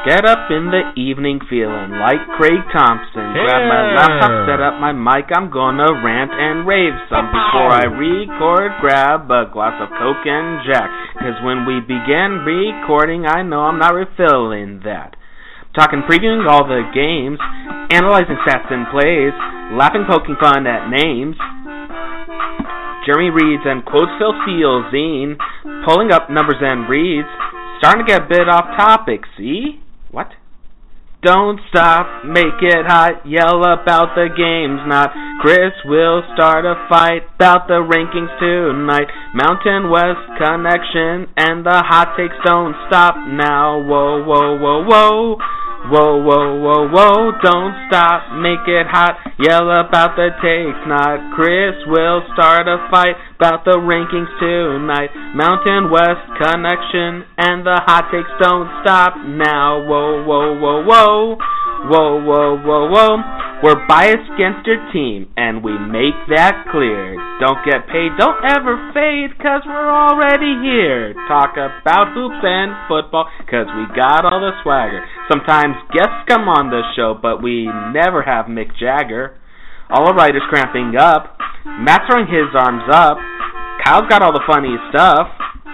Get up in the evening feeling like Craig Thompson. Grab my laptop, set up my mic, I'm gonna rant and rave some. Before I record, grab a glass of Coke and Jack. Cause when we begin recording, I know I'm not refilling that. Talking, previewing all the games, analyzing stats and plays, laughing, poking fun at names. Jeremy reads and quotes Phil Steele's zine, pulling up numbers and reads. Starting to get a bit off topic, see? What? Don't stop, make it hot, yell about the games, not Chris will start a fight about the rankings tonight. Mountain West Connection and the hot takes don't stop now. Whoa, whoa, whoa, whoa. Whoa, whoa, whoa, whoa, don't stop, make it hot, yell about the takes, not Chris will start a fight about the rankings tonight. Mountain West Connection and the hot takes don't stop now. Whoa, whoa, whoa, whoa, whoa, whoa, whoa, whoa. We're biased against your team, and we make that clear. Don't get paid, don't ever fade, cause we're already here. Talk about hoops and football, cause we got all the swagger. Sometimes guests come on the show, but we never have Mick Jagger. All the writers cramping up, Matt's throwing his arms up, Kyle's got all the funny stuff.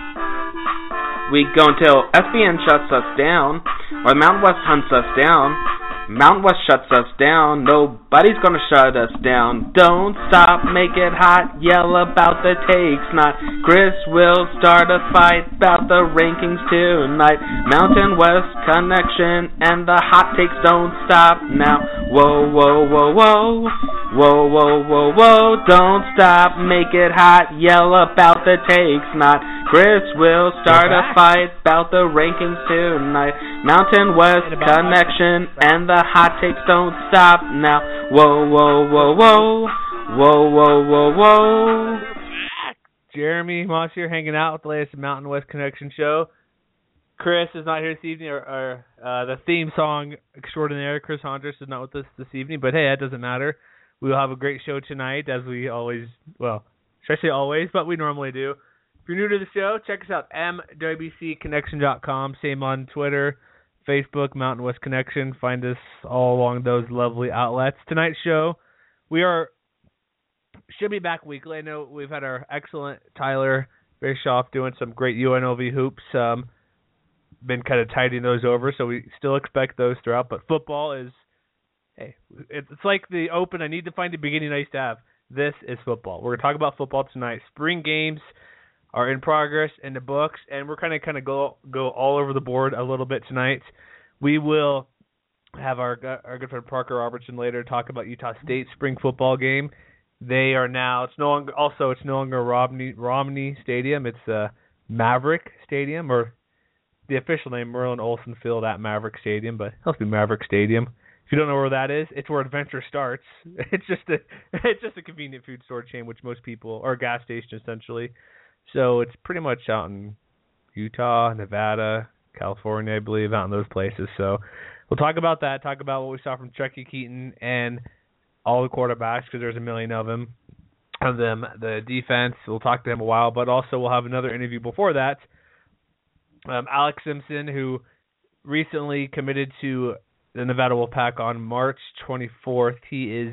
We go until SBN shuts us down, or the Mountain West hunts us down. Mountain West shuts us down, nobody's gonna shut us down. Don't stop, make it hot, yell about the takes, not Chris will start a fight about the rankings tonight. Mountain West Connection and the hot takes don't stop now. Whoa, whoa, whoa, whoa, whoa, whoa, whoa, whoa. Don't stop, make it hot, yell about the takes, not Chris will start a fight about the rankings tonight. Mountain West Connection and the hot takes don't stop now. Whoa, whoa, whoa, whoa. Whoa, whoa, whoa, whoa. Jeremy Moss here, hanging out with the latest Mountain West Connection show. Chris is not here this evening, or the theme song extraordinaire, Chris Hondras, is not with us this evening, but hey, that doesn't matter. We will have a great show tonight, as we always, well, should I say always, but we normally do. If you're new to the show, check us out, mwbcconnection.com, same on Twitter, Facebook, Mountain West Connection. Find us all along those lovely outlets. Tonight's show, should be back weekly. I know we've had our excellent Tyler Bischoff doing some great UNLV hoops. Been kind of tidying those over, so we still expect those throughout. But football is, hey, it's like the Open. I need to find the beginning I used to have. This is football. We're going to talk about football tonight. Spring games are in progress in the books, and we're kind of go all over the board a little bit tonight. We will have our good friend Parker Robertson later talk about Utah State's spring football game. They are now, it's no longer Romney Stadium. It's Maverick Stadium, or the official name, Merlin Olsen Field at Maverick Stadium, but it'll be Maverick Stadium. If you don't know where that is, it's where Adventure starts. It's just a convenient food store chain, which most people, or a gas station essentially. So it's pretty much out in Utah, Nevada, California, I believe, out in those places. So we'll talk about that, talk about what we saw from Chucky Keaton and all the quarterbacks, because there's a million of them. The defense, we'll talk to him a while, but also we'll have another interview before that. Alex Simpson, who recently committed to the Nevada Wolfpack on March 24th. He's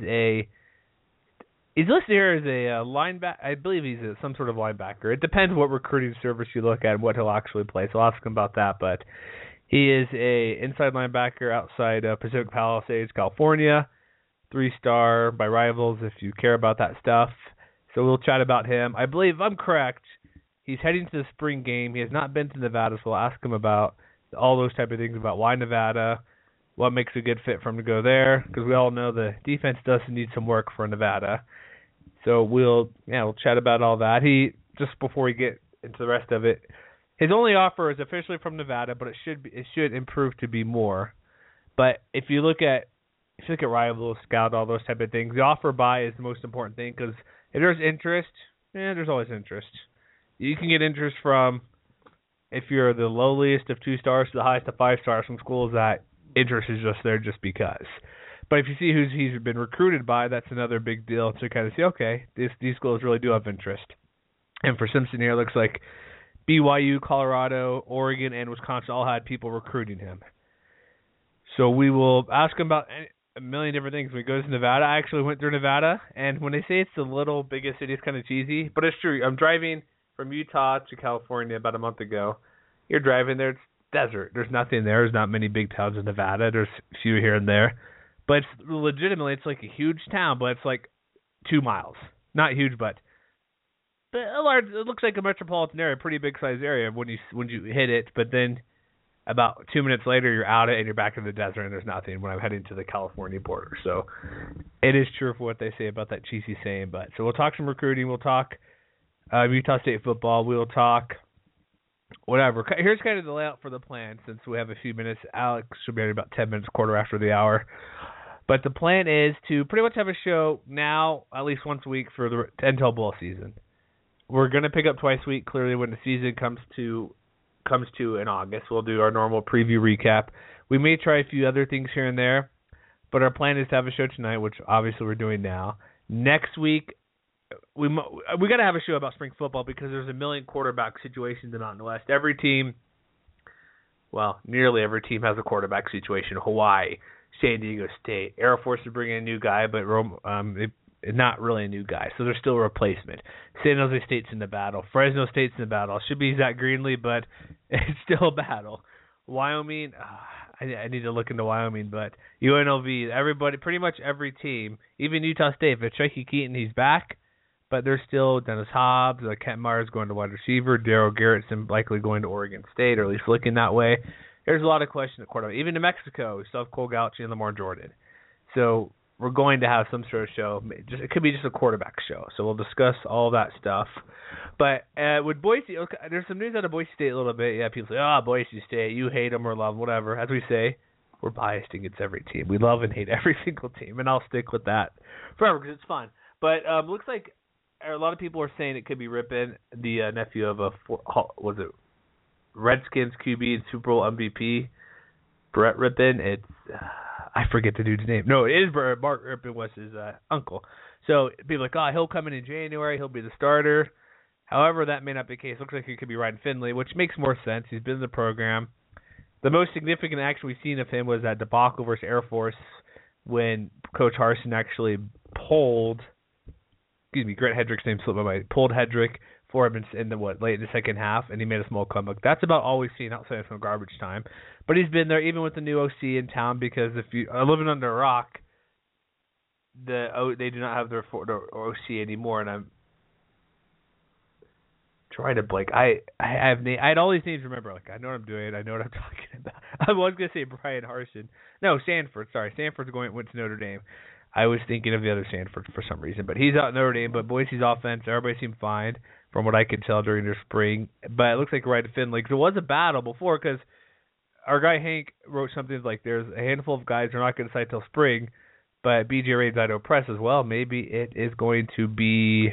listed here as a linebacker. I believe he's some sort of linebacker. It depends what recruiting service you look at and what he'll actually play, so I'll ask him about that. But he is a inside linebacker outside Pacific Palisades, California. 3-star by Rivals, if you care about that stuff. So we'll chat about him. I believe, if I'm correct, he's heading to the spring game. He has not been to Nevada, so we'll ask him about all those type of things, about why Nevada, what makes a good fit for him to go there, because we all know the defense does need some work for Nevada. So we'll chat about all that. Just before we get into the rest of it, his only offer is officially from Nevada, but it should improve to be more. But if you look at Rivals, Scout, all those type of things, the offer by is the most important thing, because if there's interest, there's always interest. You can get interest from, if you're the lowliest of 2 stars to the highest of 5 stars, from schools that interest is just there just because. But if you see who he's been recruited by, that's another big deal to kind of see, okay, these schools really do have interest. And for Simpson here, it looks like BYU, Colorado, Oregon, and Wisconsin all had people recruiting him. So we will ask him about a million different things when he goes to Nevada. I actually went through Nevada, and when they say it's the little biggest city, it's kind of cheesy, but it's true. I'm driving from Utah to California about a month ago. You're driving there, it's desert. There's nothing there. There's not many big towns in Nevada. There's a few here and there. But it's legitimately, it's like a huge town, but it's like 2 miles. Not huge, but a large. It looks like a metropolitan area, pretty big sized area when you hit it. But then about 2 minutes later, you're out it and you're back in the desert and there's nothing when I'm heading to the California border. So it is true for what they say about that cheesy saying. But so we'll talk some recruiting. We'll talk Utah State football. We'll talk whatever. Here's kind of the layout for the plan since we have a few minutes. Alex should be at about 10 minutes, quarter after the hour. But the plan is to pretty much have a show now at least once a week for the until bowl season. We're going to pick up twice a week, clearly, when the season comes to in August. We'll do our normal preview recap. We may try a few other things here and there, but our plan is to have a show tonight, which obviously we're doing now. Next week, we got to have a show about spring football because there's a million quarterback situations in the Mountain West. Every team, well, nearly every team has a quarterback situation. Hawaii, San Diego State, Air Force is bringing a new guy, but not really a new guy, so there's still a replacement. San Jose State's in the battle. Fresno State's in the battle. Should be Zach Greenlee, but it's still a battle. Wyoming, I need to look into Wyoming, but UNLV, everybody, pretty much every team, even Utah State, if Chucky Keaton, he's back, but there's still Dennis Hobbs, Kent Myers going to wide receiver, Darryl Garrettson likely going to Oregon State, or at least looking that way. There's a lot of questions at quarterback. Even New Mexico, we still have Cole Gauchi and Lamar Jordan. So we're going to have some sort of show. It could be just a quarterback show. So we'll discuss all that stuff. But with Boise, okay, there's some news out of Boise State a little bit. Yeah, people say, Boise State, you hate them or love them, whatever. As we say, we're biased against every team. We love and hate every single team, and I'll stick with that forever because it's fun. But looks like a lot of people are saying it could be Rippon, the nephew of Redskins QB and Super Bowl MVP, Brett Rippon. It's I forget the dude's name. No, it is Mark Rippon was his uncle. So people are like, he'll come in January, he'll be the starter. However, that may not be the case. Looks like he could be Ryan Finley, which makes more sense. He's been in the program. The most significant action we've seen of him was that debacle versus Air Force when Coach Harsin actually pulled, Grant Hedrick's name slipped my mind, pulled Hedrick for him in the late in the second half, and he made a small comeback. That's about all we've seen outside of some garbage time. But he's been there even with the new OC in town because if you are living under a rock, they do not have their OC anymore, and I'm trying to blank. I had all these names. Remember, I know what I'm doing. I know what I'm talking about. I was gonna say Brian Harsin. No, Sanford. Sorry, Sanford's went to Notre Dame. I was thinking of the other Sanford for some reason, but he's out in Notre Dame. But Boise's offense, everybody seemed fine from what I could tell during their spring. But it looks like Ryan Finley, because it was a battle before, because our guy Hank wrote something like there's a handful of guys who are not going to decide till spring, but BJ Rain's Idaho Press as well. Maybe it is going to be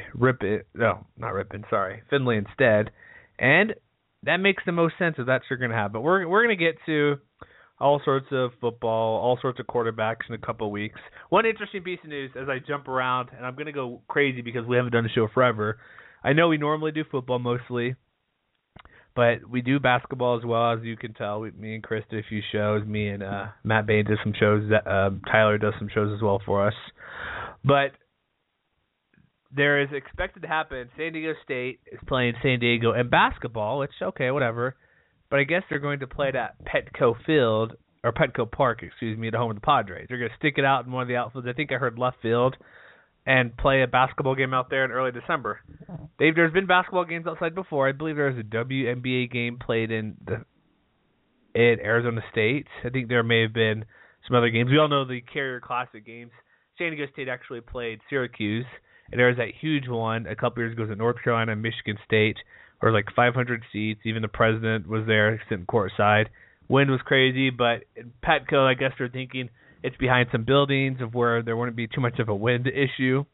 Finley instead. And that makes the most sense if that's going to happen. But we're going to get to all sorts of football, all sorts of quarterbacks in a couple of weeks. One interesting piece of news as I jump around, and I'm going to go crazy because we haven't done a show forever. I know we normally do football mostly, but we do basketball as well, as you can tell. Me and Chris did a few shows. Me and Matt Bain did some shows. Tyler does some shows as well for us. But there is expected to happen. San Diego State is playing San Diego in basketball, which, okay, whatever. But I guess they're going to play it at Petco Park, at home of the Padres. They're going to stick it out in one of the outfields. I think I heard left field, and play a basketball game out there in early December. There's been basketball games outside before. I believe there was a WNBA game played in Arizona State. I think there may have been some other games. We all know the Carrier Classic games. San Diego State actually played Syracuse, and there was that huge one a couple years ago at North Carolina and Michigan State, where like 500 seats. Even the president was there sitting courtside. Wind was crazy, but in Petco, I guess they're thinking it's behind some buildings of where there wouldn't be too much of a wind issue.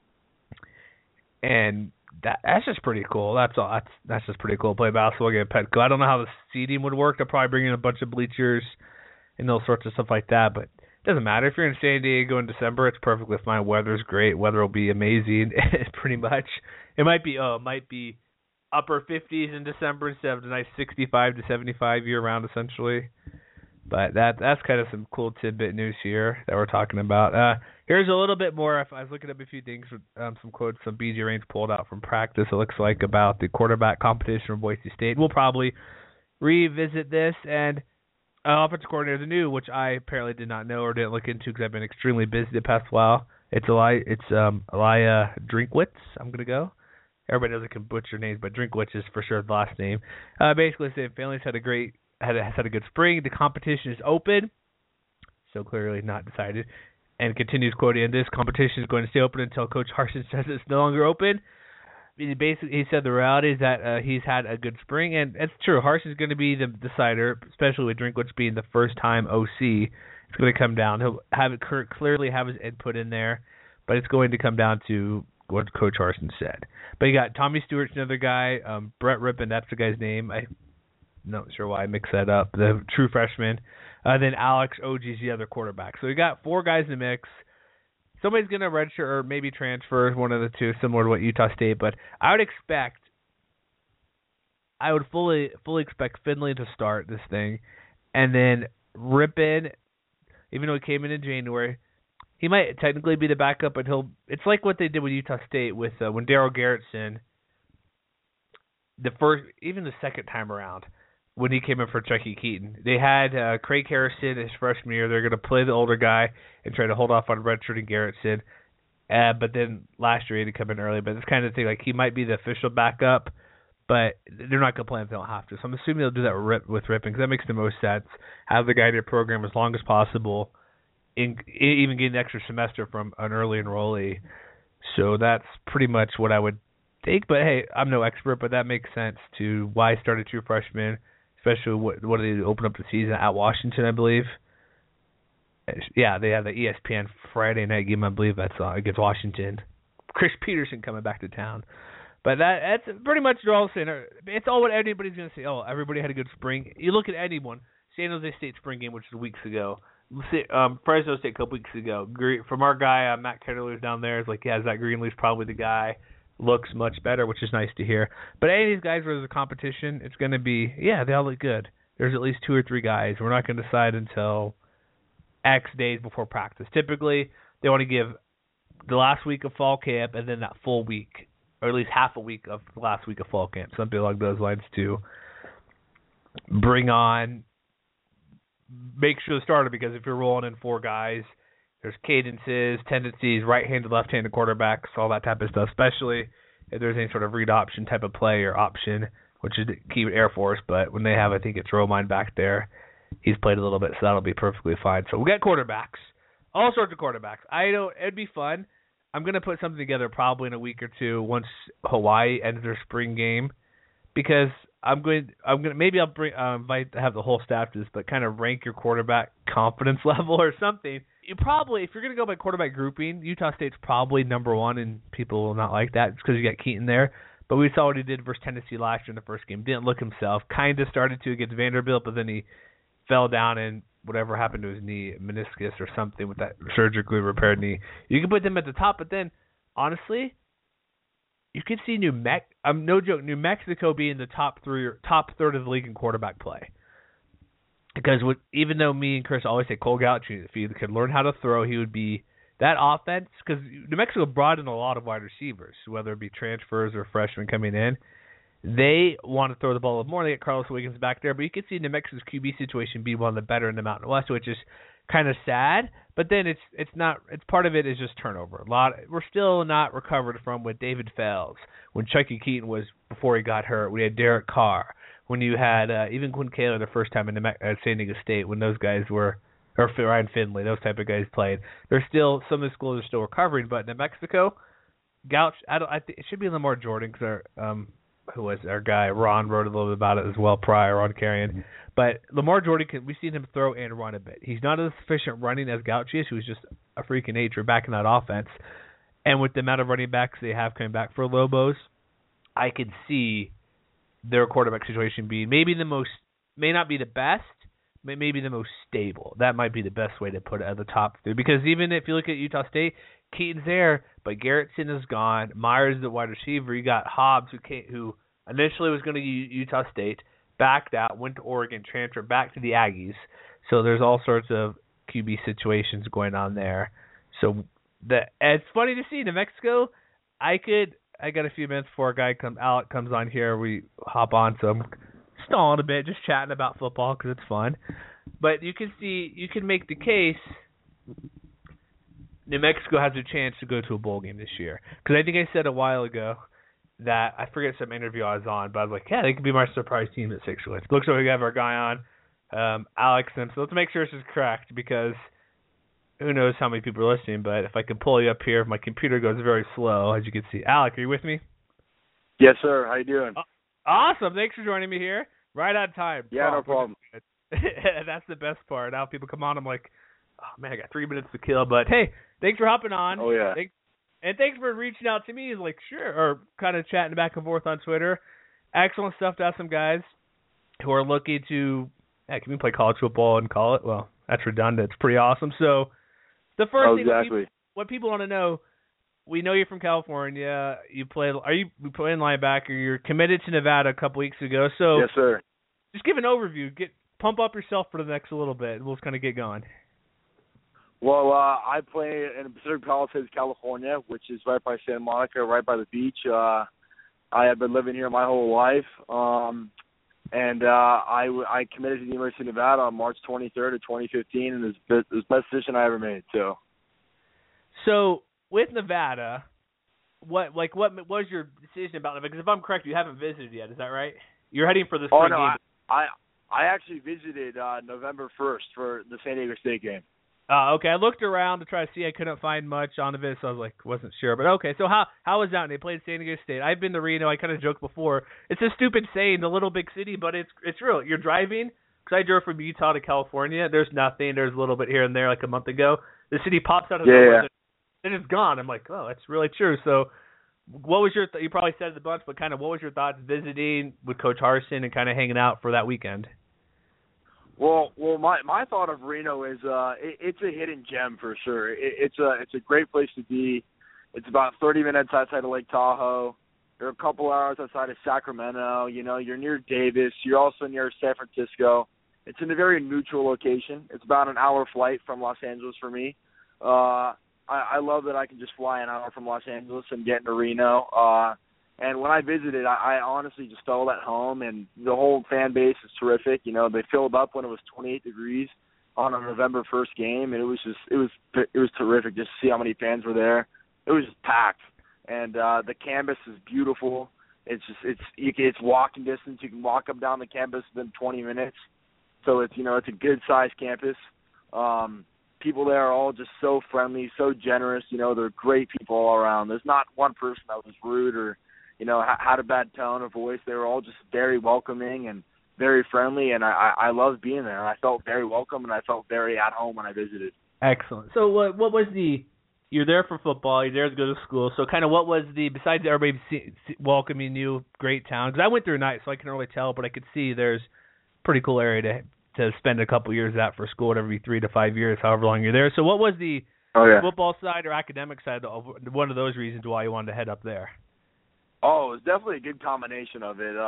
And that's just pretty cool. That's just pretty cool to play basketball game at Petco. I don't know how the seating would work. They'll probably bring in a bunch of bleachers and all sorts of stuff like that, but it doesn't matter. If you're in San Diego in December, it's perfectly fine. Weather's great. Weather will be amazing pretty much. It might be upper 50s in December instead of the nice 65 to 75 year-round, essentially. But that's kind of some cool tidbit news here that we're talking about. Here's a little bit more. I was looking up a few things, some quotes some BJ Raines pulled out from practice, it looks like, about the quarterback competition from Boise State. We'll probably revisit this. And offensive coordinator, the new, which I apparently did not know or didn't look into because I've been extremely busy the past while. It's Elijah Drinkwitz. I'm going to go. Everybody knows I can butcher names, but Drinkwitz is for sure the last name. Basically saying Family's had a good spring. The competition is open, so clearly not decided. And continues quoting, this competition is going to stay open until Coach Harsin says it's no longer open. He said the reality is that he's had a good spring, and it's true. Harsin's going to be the decider, especially with Drinkwitz being the first-time OC. It's going to come down. He'll clearly have his input in there, but it's going to come down to what Coach Harsin said. But you got Tommy Stewart's another guy, Brett Rippon, that's the guy's name. I'm not sure why I mixed that up. The true freshman. Then Alex Og's the other quarterback. So we got 4 guys in the mix. Somebody's going to redshirt or maybe transfer, one of the two, similar to what Utah State. But I would fully expect Finley to start this thing. And then Rippon, even though he came in January, he might technically be the backup, but it's like what they did with Utah State with when Darryl Garretson, even the second time around, when he came in for Chucky Keaton. They had Craig Harrison his freshman year. They're going to play the older guy and try to hold off on redshirting Garretson. But then last year he had to come in early. But this kind of thing, like he might be the official backup, but they're not going to play him if they don't have to. So I'm assuming they'll do that with Rippon because that makes the most sense. Have the guy in your program as long as possible, even get an extra semester from an early enrollee. So that's pretty much what I would think. But, hey, I'm no expert, but that makes sense to why start a true freshman, especially what did they open up the season at Washington, I believe. Yeah, they have the ESPN Friday night game, I believe that's against Washington. Chris Peterson coming back to town. But that's pretty much what all saying. It's all what anybody's going to say. Oh, everybody had a good spring. You look at anyone. San Jose State spring game, which was weeks ago. Fresno State a couple weeks ago. From our guy, Matt Ketterler, who's down there, is like, yeah, Zach Greenlee's probably the guy. Looks much better, which is nice to hear. But any of these guys where there's a competition, it's going to be, yeah, they all look good. There's at least 2 or 3 guys. We're not going to decide until X days before practice. Typically, they want to give the last week of fall camp and then that full week, or at least half a week of the last week of fall camp, something along those lines to bring on, make sure the starter, because if you're rolling in 4 guys, there's cadences, tendencies, right-handed, left-handed quarterbacks, all that type of stuff, especially if there's any sort of read option type of play or option, which is key with Air Force. But when they have, I think it's Romine back there, he's played a little bit, so that'll be perfectly fine. So we got quarterbacks, all sorts of quarterbacks. It'd be fun. I'm going to put something together probably in a week or two once Hawaii ends their spring game, because I'm going to maybe I'll invite to have the whole staff to this, but kind of rank your quarterback confidence level or something. You probably, if you're going to go by quarterback grouping, Utah State's probably number 1, and people will not like that because you got Keaton there. But we saw what he did versus Tennessee last year in the first game. Didn't look himself. Kind of started to against Vanderbilt, but then he fell down and whatever happened to his knee, meniscus or something with that surgically repaired knee. You can put them at the top, but then, honestly, you could see New Mexico being the top third of the league in quarterback play. Because even though me and Chris always say Cole Gauchi, if he could learn how to throw, he would be that offense. Because New Mexico brought in a lot of wide receivers, whether it be transfers or freshmen coming in. They want to throw the ball more. They get Carlos Wiggins back there, but you can see New Mexico's QB situation be one of the better in the Mountain West, which is kind of sad. But then it's not. It's part of it is just turnover. We're still not recovered from with David Fells, when Chucky Keaton was before he got hurt. We had Derek Carr. When you had even Quinn Kaler the first time at San Diego State, when those guys were, or Ryan Finley, those type of guys played. There's still, some of the schools are still recovering, but New Mexico, Gouch, I think it should be Lamar Jordan, because who was our guy, Ron wrote a little bit about it as well prior, Ron Carrion. But Lamar Jordan, we've seen him throw and run a bit. He's not as efficient running as Gouch is, who's just a freak of nature back in that offense. And with the amount of running backs they have coming back for Lobos, I could see their quarterback situation being may not be the best, but maybe the most stable. That might be the best way to put it at the top three. Because even if you look at Utah State, Keaton's there, but Garretson is gone. Myers is the wide receiver. You got Hobbs, who initially was going to Utah State, backed out, went to Oregon, transferred back to the Aggies. So there's all sorts of QB situations going on there. So it's funny to see New Mexico. I got a few minutes before Alec comes on here. We hop on, so I'm stalling a bit, just chatting about football because it's fun. But you can make the case New Mexico has a chance to go to a bowl game this year. Because I think I said a while ago that, I forget some interview I was on, but I was like, yeah, they could be my surprise team at 6 wins. Looks like we have our guy on, Alex Simpson. So let's make sure this is correct, because who knows how many people are listening. But if I can pull you up here, my computer goes very slow, as you can see. Alec, are you with me? Yes, sir. How you doing? Awesome. Thanks for joining me here. Right on time. Yeah, no problem. That's the best part. Now people come on, I'm like, oh, man, I got 3 minutes to kill. But, hey, thanks for hopping on. Oh, yeah. Thanks for reaching out to me. He's like, sure, or kind of chatting back and forth on Twitter. Excellent stuff to have some guys who are looking to, can we play college football and call it? Well, that's redundant. It's pretty awesome. So the first thing what people want to know, we know you're from California. You playing linebacker. You're committed to Nevada a couple weeks ago. So yes, sir. Just give an overview. Pump up yourself for the next little bit. We'll just kind of get going. Well, I play in Pacific Palisades, California, which is right by Santa Monica, right by the beach. I have been living here my whole life, and I committed to the University of Nevada on March 23rd of 2015, and it's the best decision I ever made. So with Nevada, what was your decision about it? Because if I'm correct, you haven't visited yet. Is that right? You're heading for the spring game. I actually visited November 1st for the San Diego State game. Okay. I looked around to try to see. I couldn't find much on the visit, so I was like, wasn't sure. But okay, so how was that? They played San Diego State. I've been to Reno. I kind of joked before. It's a stupid saying, the little big city, but it's real. You're driving, because I drove from Utah to California. There's nothing. There's a little bit here and there like a month ago. The city pops out of nowhere, and it's gone. I'm like, oh, that's really true. So what was your you probably said it a bunch, but kind of what was your thoughts visiting with Coach Harsin and kind of hanging out for that weekend? Well, my thought of Reno is it's a hidden gem for sure. It's a great place to be. It's about 30 minutes outside of Lake Tahoe. You're a couple hours outside of Sacramento. You know, you're near Davis. You're also near San Francisco. It's in a very neutral location. It's about an hour flight from Los Angeles for me. I love that I can just fly an hour from Los Angeles and get into Reno. And when I visited, I honestly just felt at home, and the whole fan base is terrific. You know, they filled up when it was 28 degrees on a November 1st game, and it was terrific just to see how many fans were there. It was just packed, and the campus is beautiful. It's walking distance. You can walk up down the campus within 20 minutes. So it's a good sized campus. People there are all just so friendly, so generous. You know, they're great people all around. There's not one person that was rude or had a bad tone of voice. They were all just very welcoming and very friendly, and I loved being there. I felt very welcome, and I felt very at home when I visited. Excellent. So what was you're there for football, you're there to go to school, so kind of what was besides everybody welcoming you, great town, because I went through a night, so I can't really tell, but I could see there's a pretty cool area to spend a couple years at for school, every 3 to 5 years, however long you're there. So what was the football side or academic side, one of those reasons why you wanted to head up there? Oh, it was definitely a good combination of it.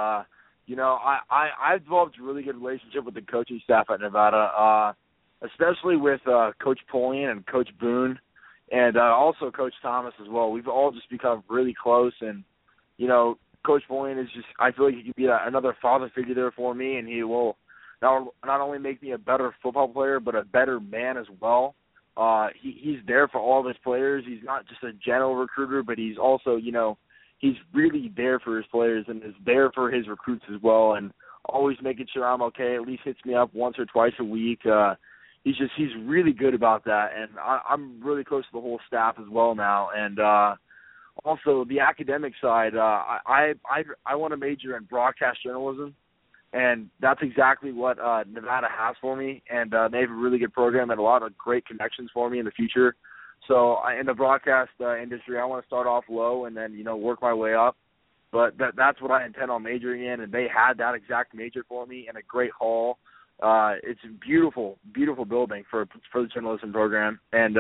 I've developed a really good relationship with the coaching staff at Nevada, especially with Coach Polian and Coach Boone, and also Coach Thomas as well. We've all just become really close, and, Coach Polian is I feel like he could be another father figure there for me, and he will not only make me a better football player, but a better man as well. He's there for all of his players. He's not just a general recruiter, but he's also, he's really there for his players and is there for his recruits as well, and always making sure I'm okay. At least hits me up once or twice a week. He's really good about that, and I'm really close to the whole staff as well now. And also the academic side, I want to major in broadcast journalism, and that's exactly what Nevada has for me. And they have a really good program and a lot of great connections for me in the future. So in the broadcast industry, I want to start off low and then, work my way up. But that's what I intend on majoring in, and they had that exact major for me in a great hall. It's a beautiful, beautiful building for the journalism program, and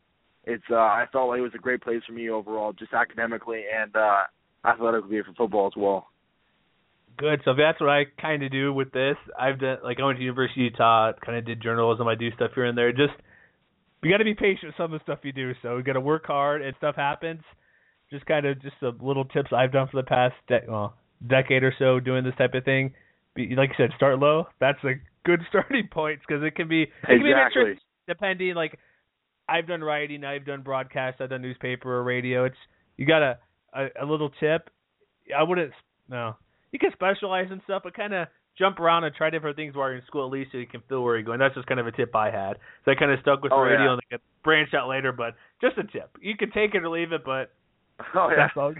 I felt like it was a great place for me overall, just academically and athletically for football as well. Good. So that's what I kind of do with this. I've done, like, I went to University of Utah, kind of did journalism. I do stuff here and there. Just, you got to be patient with some of the stuff you do. So you got to work hard, and stuff happens. Just kind of just some little tips I've done for the past decade or so doing this type of thing. Like you said, start low. That's a good starting point because it can be exactly. Depending. Like, I've done writing, I've done broadcast, I've done newspaper or radio. It's you got a little tip. I wouldn't no. You can specialize in stuff, but kind of jump around and try different things while you're in school at least so you can feel where you're going. That's just kind of a tip I had. So I kind of stuck with radio and I could branch out later, but just a tip. You can take it or leave it, but that's all.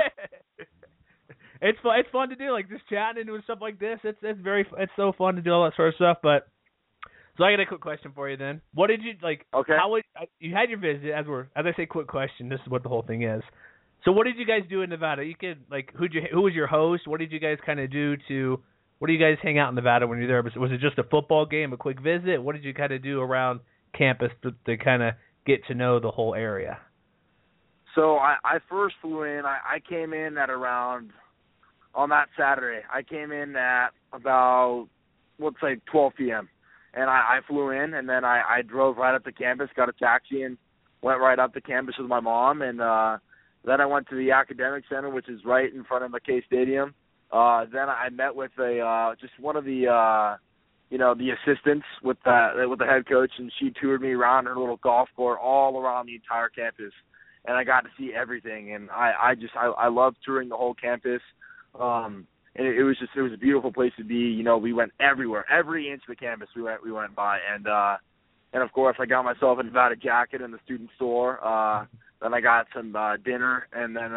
It's fun. It's fun to do, like just chatting and doing stuff like this. It's so fun to do all that sort of stuff. But so I got a quick question for you then. What did you like? Okay. You had your visit as I say, quick question. This is what the whole thing is. So what did you guys do in Nevada? You could like who was your host? What did you guys kind of do to? What do you guys hang out in Nevada when you're there? Was it just a football game, a quick visit? What did you kind of do around campus to kind of get to know the whole area? So I first flew in. I came in at around on that Saturday. I came in at about let's say 12 p.m. and I flew in, and then I drove right up to campus, got a taxi, and went right up to campus with my mom, and then I went to the academic center, which is right in front of McKay Stadium. Then I met with just one of the the assistants with the head coach, and she toured me around her little golf course all around the entire campus, and I got to see everything. And I love touring the whole campus. And it was a beautiful place to be. You know, we went everywhere, every inch of the campus we went by, and of course I got myself a Nevada jacket in the student store. Then I got some dinner, and then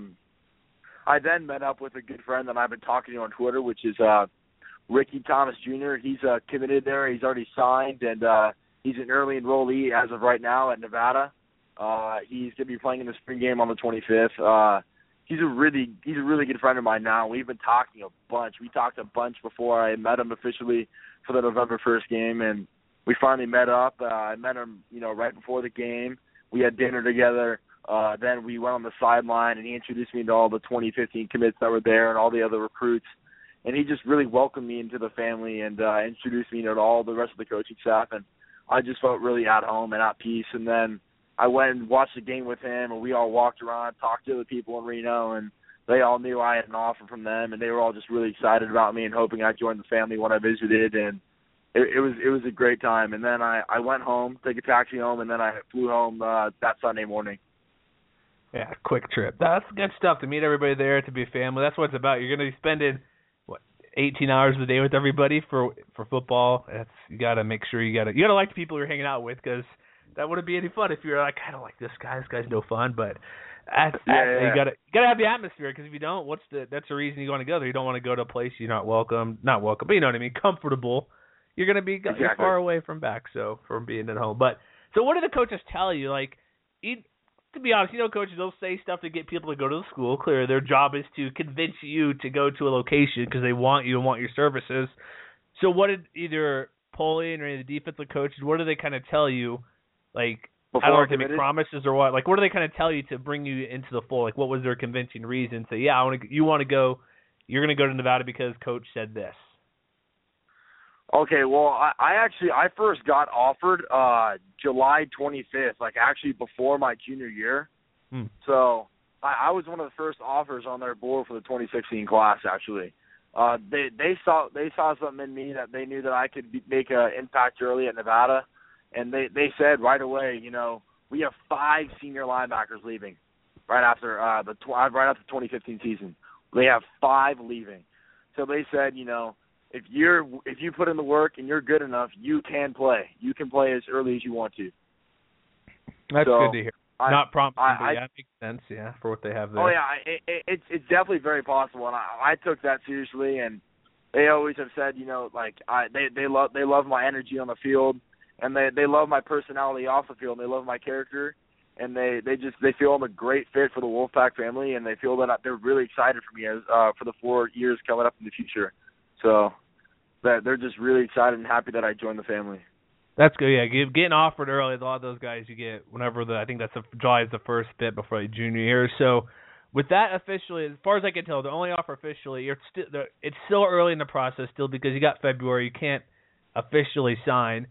I then met up with a good friend that I've been talking to on Twitter, which is Ricky Thomas Jr. He's committed there. He's already signed, and he's an early enrollee as of right now at Nevada. He's going to be playing in the spring game on the 25th. He's a really good friend of mine now. We've been talking a bunch. We talked a bunch before I met him officially for the November 1st game, and we finally met up. I met him, right before the game. We had dinner together. Then we went on the sideline, and he introduced me to all the 2015 commits that were there and all the other recruits. And he just really welcomed me into the family and introduced me to all the rest of the coaching staff. And I just felt really at home and at peace. And then I went and watched the game with him, and we all walked around, talked to the people in Reno, and they all knew I had an offer from them, and they were all just really excited about me and hoping I'd join the family when I visited. And it was a great time. And then I went home, took a taxi home, and then I flew home that Sunday morning. Yeah, quick trip. That's good stuff to meet everybody there, to be family. That's what it's about. You're going to be spending 18 hours a day with everybody for football. You got to make sure you got to like the people you're hanging out with, because that wouldn't be any fun if you're like, I don't like this guy. This guy's no fun. But you got to have the atmosphere, because if you don't, that's the reason you want to go there. You don't want to go to a place you're not welcome, but you know what I mean, comfortable. You're going to be you're far away from being at home. But so what do the coaches tell you? Like, to be honest, coaches, they'll say stuff to get people to go to the school. Clearly, their job is to convince you to go to a location because they want you and want your services. So what did either Polian or any of the defensive coaches, what do they kind of tell you? Like, I don't know if they make promises or what. Like, what do they kind of tell you to bring you into the fold? Like, what was their convincing reason? Say, yeah, you want to go, you're going to go to Nevada because coach said this. Okay, well, I first got offered July 25th, like actually before my junior year. So I was one of the first offers on their board for the 2016 class, actually. They saw something in me that they knew that I could make an impact early at Nevada, and they said right away, we have 5 senior linebackers leaving right after the 2015 season. They have 5 leaving. So they said, if you put in the work and you're good enough, you can play. You can play as early as you want to. That's good to hear. Not promising, but it makes sense, for what they have there. Oh yeah, it's definitely very possible, and I took that seriously. And they always have said, they love my energy on the field, and they love my personality off the field, and they love my character, and they feel I'm a great fit for the Wolfpack family, and they feel that they're really excited for me for the 4 years coming up in the future. So that they're just really excited and happy that I joined the family. That's good. Yeah, getting offered early. A lot of those guys you get whenever I think July is the first bit before your junior year. So, with that officially, as far as I can tell, the only offer officially, it's still early in the process still because you got February. You can't officially sign.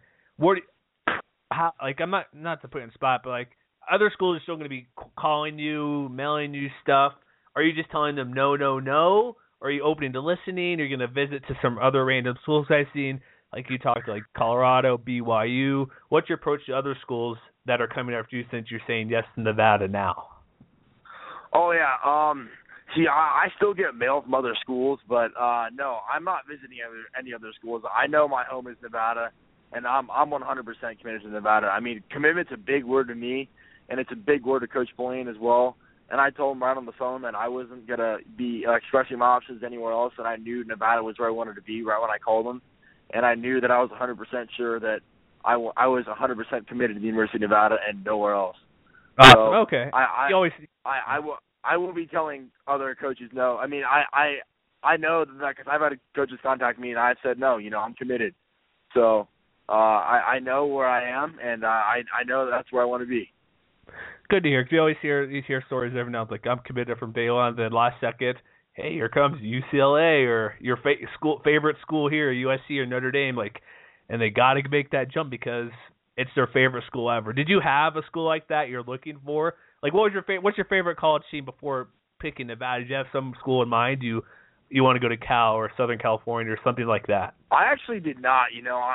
I'm not to put you on the spot, but like other schools are still going to be calling you, mailing you stuff. Are you just telling them no, no, no? Or are you opening to listening? Are you going to visit to some other random schools I've seen? Like you talked to like Colorado, BYU. What's your approach to other schools that are coming after you since you're saying yes to Nevada now? Oh, yeah. See, I still get mail from other schools, but no, I'm not visiting any other schools. I know my home is Nevada, and I'm 100% committed to Nevada. I mean, commitment's a big word to me, and it's a big word to Coach Bullion as well. And I told him right on the phone that I wasn't going to be expressing my options anywhere else, and I knew Nevada was where I wanted to be right when I called him. And I knew that I was 100% sure that I was 100% committed to the University of Nevada and nowhere else. So okay. I will be telling other coaches no. I mean, I know that because I've had coaches contact me and I've said no. I'm committed. So I know where I am, and I know that's where I want to be. Good to hear. 'Cause you always hear stories every now and then, like I'm committed from day one. Then last second, hey, here comes UCLA or your favorite school here, USC or Notre Dame, and they got to make that jump because it's their favorite school ever. Did you have a school like that you're looking for? Like, what's your favorite college team before picking Nevada? Did you have some school in mind? You want to go to Cal or Southern California or something like that? I actually did not.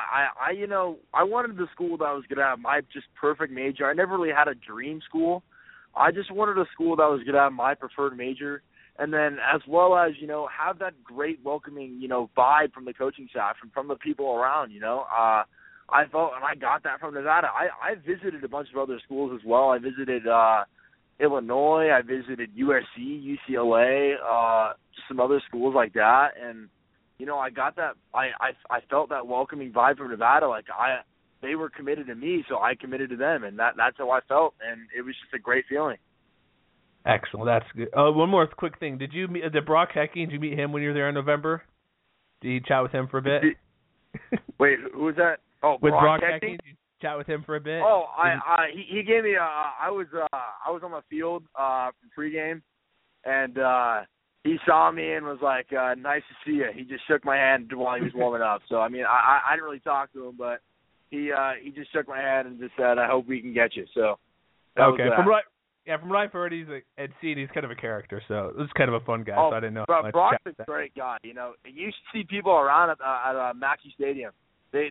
I wanted the school that was going to have my just perfect major. I never really had a dream school. I just wanted a school that was going to have my preferred major. And then as well as, have that great welcoming, vibe from the coaching staff and from the people around, I felt, and I got that from Nevada. I visited a bunch of other schools as well. I visited Illinois. I visited USC, UCLA, some other schools like that. And, I got that. I felt that welcoming vibe from Nevada. They were committed to me, so I committed to them. And that's how I felt. And it was just a great feeling. Excellent. That's good. One more quick thing. Did you meet Brock Hecking? Did you meet him when you were there in November? Did you chat with him for a bit? Wait, who was that? Oh, with Brock Hecking? Did you chat with him for a bit? Oh, he gave me I was on the field from pregame, and he saw me and was like, "Nice to see you." He just shook my hand while he was warming up. So I mean, I didn't really talk to him, but he just shook my hand and just said, "I hope we can get you." So that okay, was from what I've heard, he's kind of a character, so this is kind of a fun guy. So I didn't know. Brock's a great guy. You should see people around at Mackey Stadium. They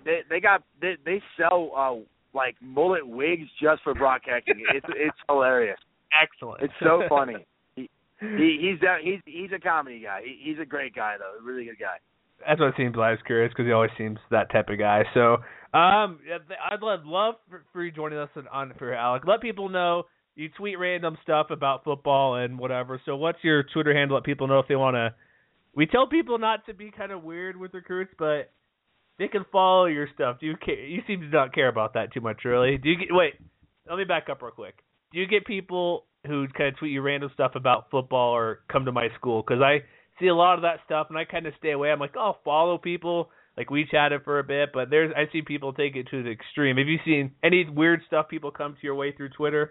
sell like mullet wigs just for Brock Hecking. It's hilarious. Excellent. It's so funny. He's a comedy guy. He's a great guy though. A really good guy. That's what it seems like. I was curious because he always seems that type of guy. So I'd love for you joining us on for Alec. Let people know. You tweet random stuff about football and whatever. So what's your Twitter handle? Let people know if they want to. We tell people not to be kind of weird with recruits, but they can follow your stuff. Do you care? You seem to not care about that too much, really. Wait, let me back up real quick. Do you get people who kind of tweet you random stuff about football or come to my school? Because I see a lot of that stuff, and I kind of stay away. I'm like, I'll follow people. Like, we chatted for a bit, but I see people take it to the extreme. Have you seen any weird stuff people come to your way through Twitter?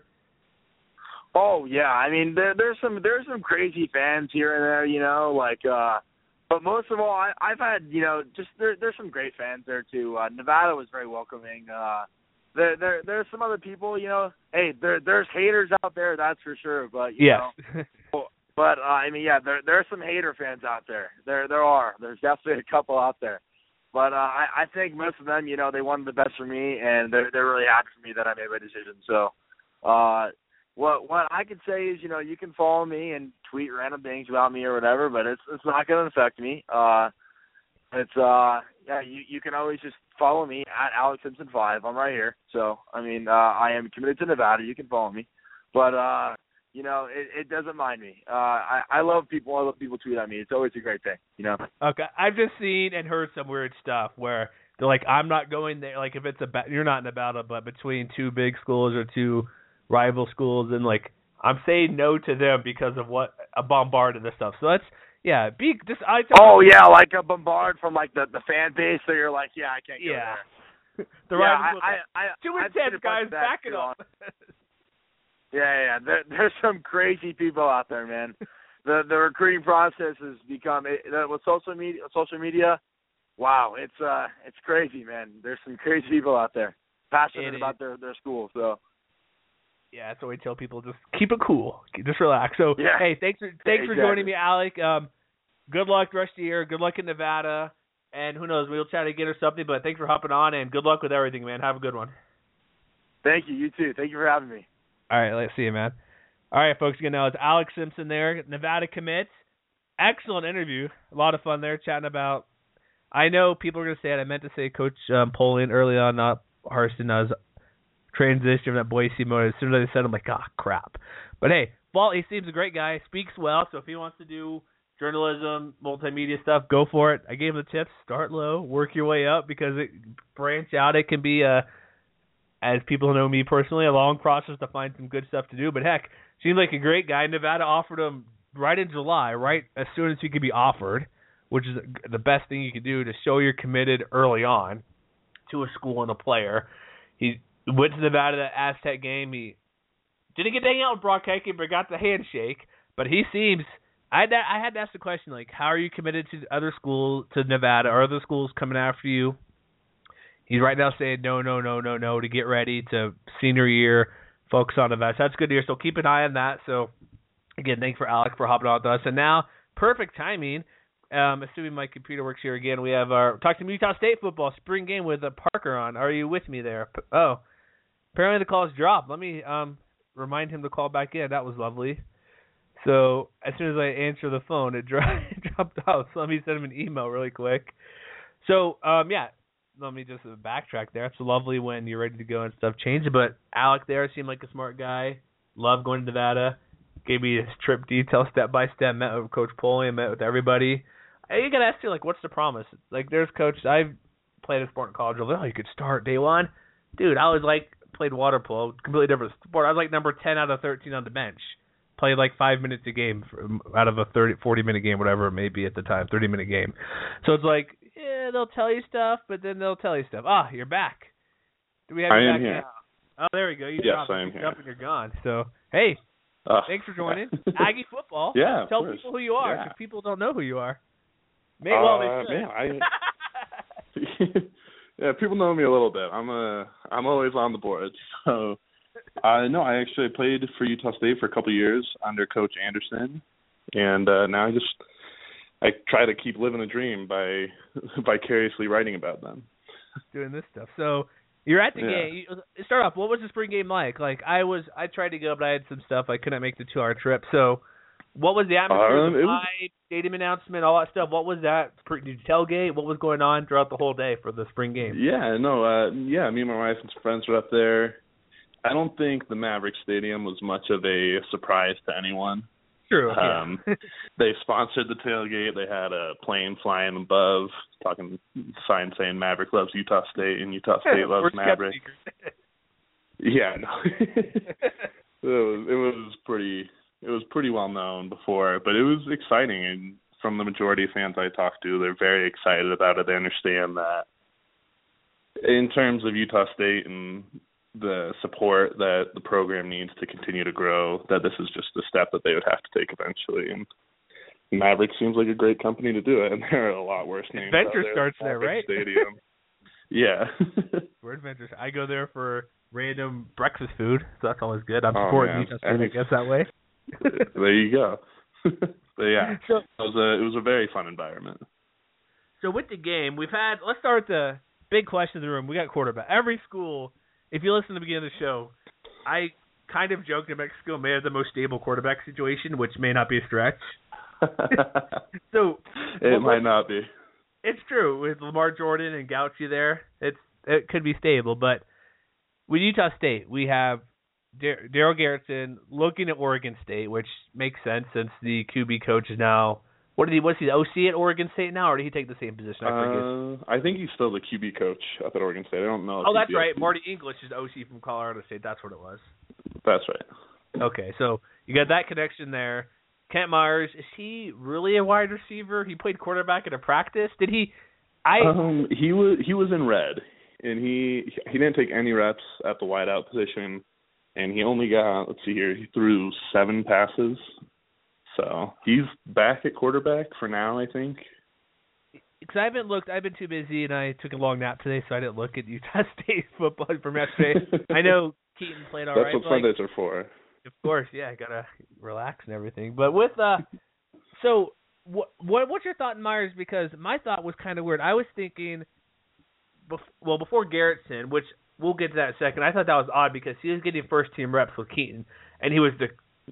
Oh yeah, I mean there's some crazy fans here and there, but most of all I've had just there's some great fans there too. Nevada was very welcoming. There's some other people, hey, there's haters out there, that's for sure, but I mean there's some hater fans out there. There's definitely a couple out there. But I think most of them, they wanted the best for me, and they're really happy for me that I made my decision. So What I can say is, you can follow me and tweet random things about me or whatever, but it's not going to affect me. You can always just follow me at Alex Simpson 5. I'm right here. So, I mean, I am committed to Nevada. You can follow me. But, it doesn't mind me. I love people. I love people tweet at me. It's always a great thing, Okay. I've just seen and heard some weird stuff where they're like, I'm not going there. Like, if it's you're not in Nevada, but between two big schools or two rival schools, and I'm saying no to them because of what a bombard and this stuff. So that's like a bombard from the fan base. So you're like, I can't go there. The rivals, too intense, guys. Back it up. Yeah. There's some crazy people out there, man. The recruiting process has become with social media. Wow, it's crazy, man. There's some crazy people out there passionate about their school. So. Yeah, that's what we tell people. Just keep it cool. Just relax. So, yeah. Hey, thanks for joining me, Alec. Good luck the rest of the year. Good luck in Nevada. And who knows, we'll chat again or something. But thanks for hopping on, and good luck with everything, man. Have a good one. Thank you. You too. Thank you for having me. All right, let's see you, man. All right, folks. Again, now it's Alex Simpson there, Nevada commit. Excellent interview. A lot of fun there, chatting about. I know people are going to say it. I meant to say Coach Polian early on, not Harston. I was transition from that Boise mode. As soon as I said, I'm like, crap. But hey, he seems a great guy, speaks well. So if he wants to do journalism, multimedia stuff, go for it. I gave him the tips: start low, work your way up, because branch out. It can be as people know me personally, a long process to find some good stuff to do. But heck, seems like a great guy. Nevada offered him right in July, right as soon as he could be offered, which is the best thing you can do to show you're committed early on to a school and a player. He went to Nevada, that Aztec game. He didn't get to hang out with Brock Hickey, but got the handshake. But he seems – I had to ask the question, like, how are you committed to other schools, to Nevada? Are other schools coming after you? He's right now saying no to get ready to senior year, focus on Nevada. So that's good to hear. So keep an eye on that. So, again, thanks for Alec for hopping on with us. And now, perfect timing. Assuming my computer works here again, we have our talk to Utah State football spring game with Parker on. Are you with me there? Oh, apparently the call is dropped. Let me remind him to call back in. That was lovely. So as soon as I answer the phone, it dropped out. So let me send him an email really quick. So let me just backtrack there. It's lovely when you're ready to go and stuff change. But Alec there seemed like a smart guy. Loved going to Nevada. Gave me his trip details step by step. Met with Coach Polian. Met with everybody. You gotta ask you, like, what's the promise? Like, there's coaches. I've played a sport in college. You could start day one. Dude, I was like, played water polo, completely different sport. I was like number 10 out of 13 on the bench. Played like 5 minutes a game out of a 40-minute game, whatever it may be at the time, 30-minute game. So it's like, yeah, they'll tell you stuff, but then they'll tell you stuff. You're back. Do we have you back here. Now? Oh, there we go. You yes, dropped I am here. Up and you're gone. So, hey, thanks for joining. Aggie football. Yeah, tell people who you are, because people don't know who you are. Maybe yeah, people know me a little bit. I'm always on the board. So, no, I actually played for Utah State for a couple of years under Coach Anderson, and now I try to keep living a dream by vicariously writing about them. Doing this stuff. So you're at the game. Start off. What was the spring game like? Like I tried to go, but I had some stuff. I couldn't make the 2-hour trip. So. What was the atmosphere? The stadium announcement, all that stuff. What was that? Did you tailgate? What was going on throughout the whole day for the spring game? Yeah, no, me and my wife and some friends were up there. I don't think the Maverick Stadium was much of a surprise to anyone. True. They sponsored the tailgate. They had a plane flying above, sign saying Maverick loves Utah State and Utah State loves Maverick. Yeah, no. It was pretty well known before, but it was exciting, and from the majority of fans I talked to, they're very excited about it. They understand that in terms of Utah State and the support that the program needs to continue to grow, that this is just a step that they would have to take eventually. And Maverick seems like a great company to do it, and there are a lot worse names Adventure out there. Starts there, right? Stadium. Yeah. We're Adventures. I go there for random breakfast food, so that's always good. I'm supporting Utah State, I guess, that way. There you go. But yeah, so, it was a very fun environment. So with the game, let's start with the big question in the room. We got quarterback. Every school, if you listen to the beginning of the show, I kind of joked that Mexico may have the most stable quarterback situation, which may not be a stretch. So it might not be. It's true. With Lamar Jordan and Gauchi there, it could be stable. But with Utah State, we have Darryl Garrison looking at Oregon State, which makes sense since the QB coach is now what's he the OC at Oregon State now, or did he take the same position? I forget. I think he's still the QB coach up at Oregon State. I don't know. That's right. Marty English is OC from Colorado State. That's what it was. That's right. Okay, so you got that connection there. Kent Myers, is he really a wide receiver? He played quarterback at a practice. Did he? He was in red, and he didn't take any reps at the wideout position. and he only got, let's see here, he threw 7 passes. So he's back at quarterback for now, I think. Because I haven't looked, I've been too busy, and I took a long nap today, so I didn't look at Utah State football from yesterday. I know Keaton played all right. That's what Sundays are for. Of course, yeah, gotta relax and everything. But with so what's your thought in Myers? Because my thought was kind of weird. I was thinking, before Garrettson, which we'll get to that in a second. I thought that was odd because he was getting first team reps with Keaton, and he was the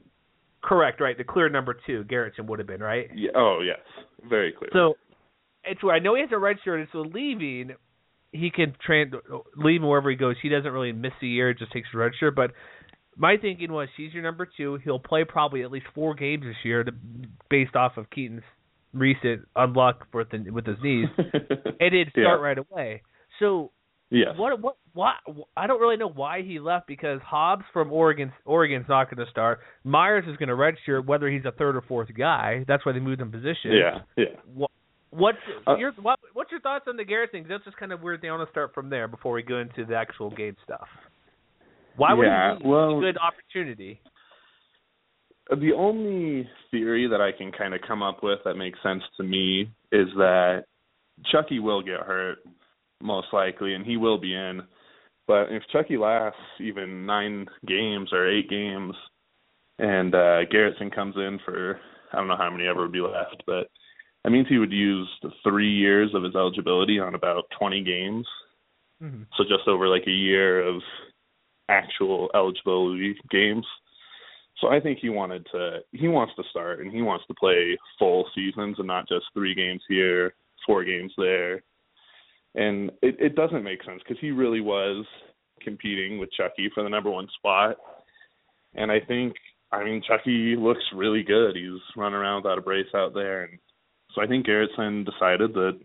clear number 2. Garrettson would have been, right? Yeah. Oh yes, very clear. So it's where I know he has a red shirt, and so leaving, he can leave wherever he goes. He doesn't really miss a year; just takes a red shirt, but. My thinking was he's your number 2. He'll play probably at least 4 games this year, based off of Keaton's recent unluck with his knees, and he'd start right away. So, Why? I don't really know why he left, because Hobbs from Oregon's not going to start. Myers is going to redshirt whether he's a 3rd or 4th guy. That's why they moved him position. Yeah. What's your thoughts on the Garrett thing? That's just kind of weird thing. I want to start from there before we go into the actual game stuff. Why would he leave a good opportunity? The only theory that I can kind of come up with that makes sense to me is that Chucky will get hurt, most likely, and he will be in. But if Chucky lasts even 9 games or 8 games, and Garrettson comes in for, I don't know how many ever would be left, but that means he would use the 3 years of his eligibility on about 20 games. Mm-hmm. So just over like a year of actual eligibility games. So I think he wants to start, and he wants to play full seasons and not just 3 games here, 4 games there. And it doesn't make sense because he really was competing with Chucky for the number 1 spot. And Chucky looks really good. He's running around without a brace out there. And so I think Garrettson decided that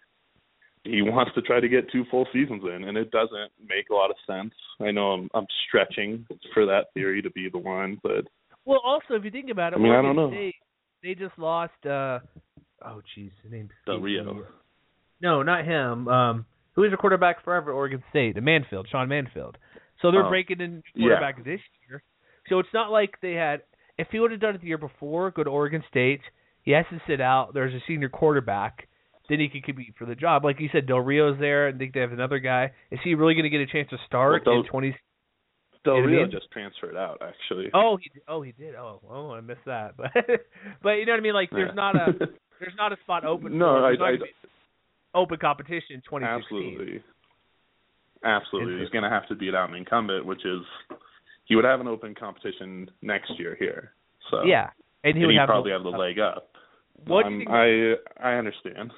he wants to try to get 2 full seasons in, and it doesn't make a lot of sense. I know I'm stretching for that theory to be the one, but well, also if you think about it, I don't know. They just lost. His name's Del Rio. No, not him. Who was a quarterback forever at Oregon State? Sean Manfield. So they're breaking in quarterback this year. So it's not like they had. If he would have done it the year before, go to Oregon State, he has to sit out. There's a senior quarterback. Then he could compete for the job. Like you said, Del Rio's there. I think they have another guy. Is he really going to get a chance to start in 20? Del Rio just transferred out, actually. Oh, he did. Oh, I missed that. But you know what I mean? Like there's not a spot open. No, open competition in 2016. Absolutely. He's going to have to beat out an incumbent, which is he would have an open competition next year here. So yeah, and he would probably have the leg up. What do you think? I understand.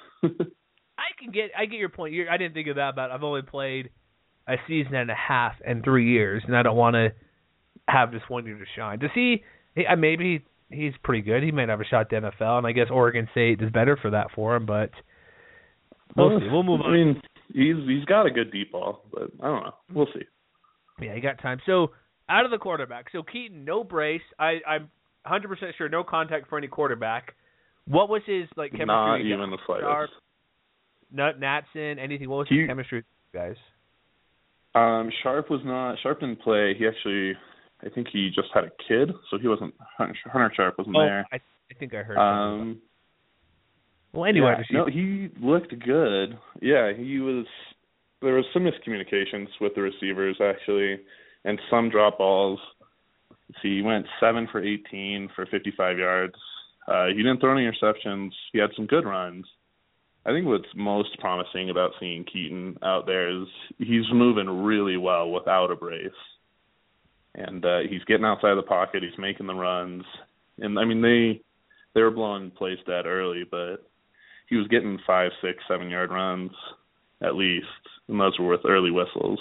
I get your point. I didn't think of that, but I've only played a season and a half and 3 years, and I don't want to have this 1 year to shine. Maybe he's pretty good. He might have a shot at the NFL, and I guess Oregon State is better for that for him, but we'll see. We'll move on. I mean, he's got a good deep ball, but I don't know. We'll see. Yeah, he got time. So, out of the quarterback. So, Keaton, no brace. I'm 100% sure no contact for any quarterback. What was his chemistry? Not even the slightest. Natson, anything? What was his chemistry with you guys? Sharp didn't play. He actually, I think he just had a kid, so he wasn't. Hunter Sharp wasn't there. I think I heard. Well, anyway, he looked good. Yeah, he was. There was some miscommunications with the receivers actually, and some drop balls. See, he went 7 for 18 for 55 yards. He didn't throw any interceptions. He had some good runs. I think what's most promising about seeing Keaton out there is he's moving really well without a brace. And he's getting outside the pocket. He's making the runs. And, I mean, they were blowing plays dead early, but he was getting 5, 6, 7-yard runs at least, and those were with early whistles.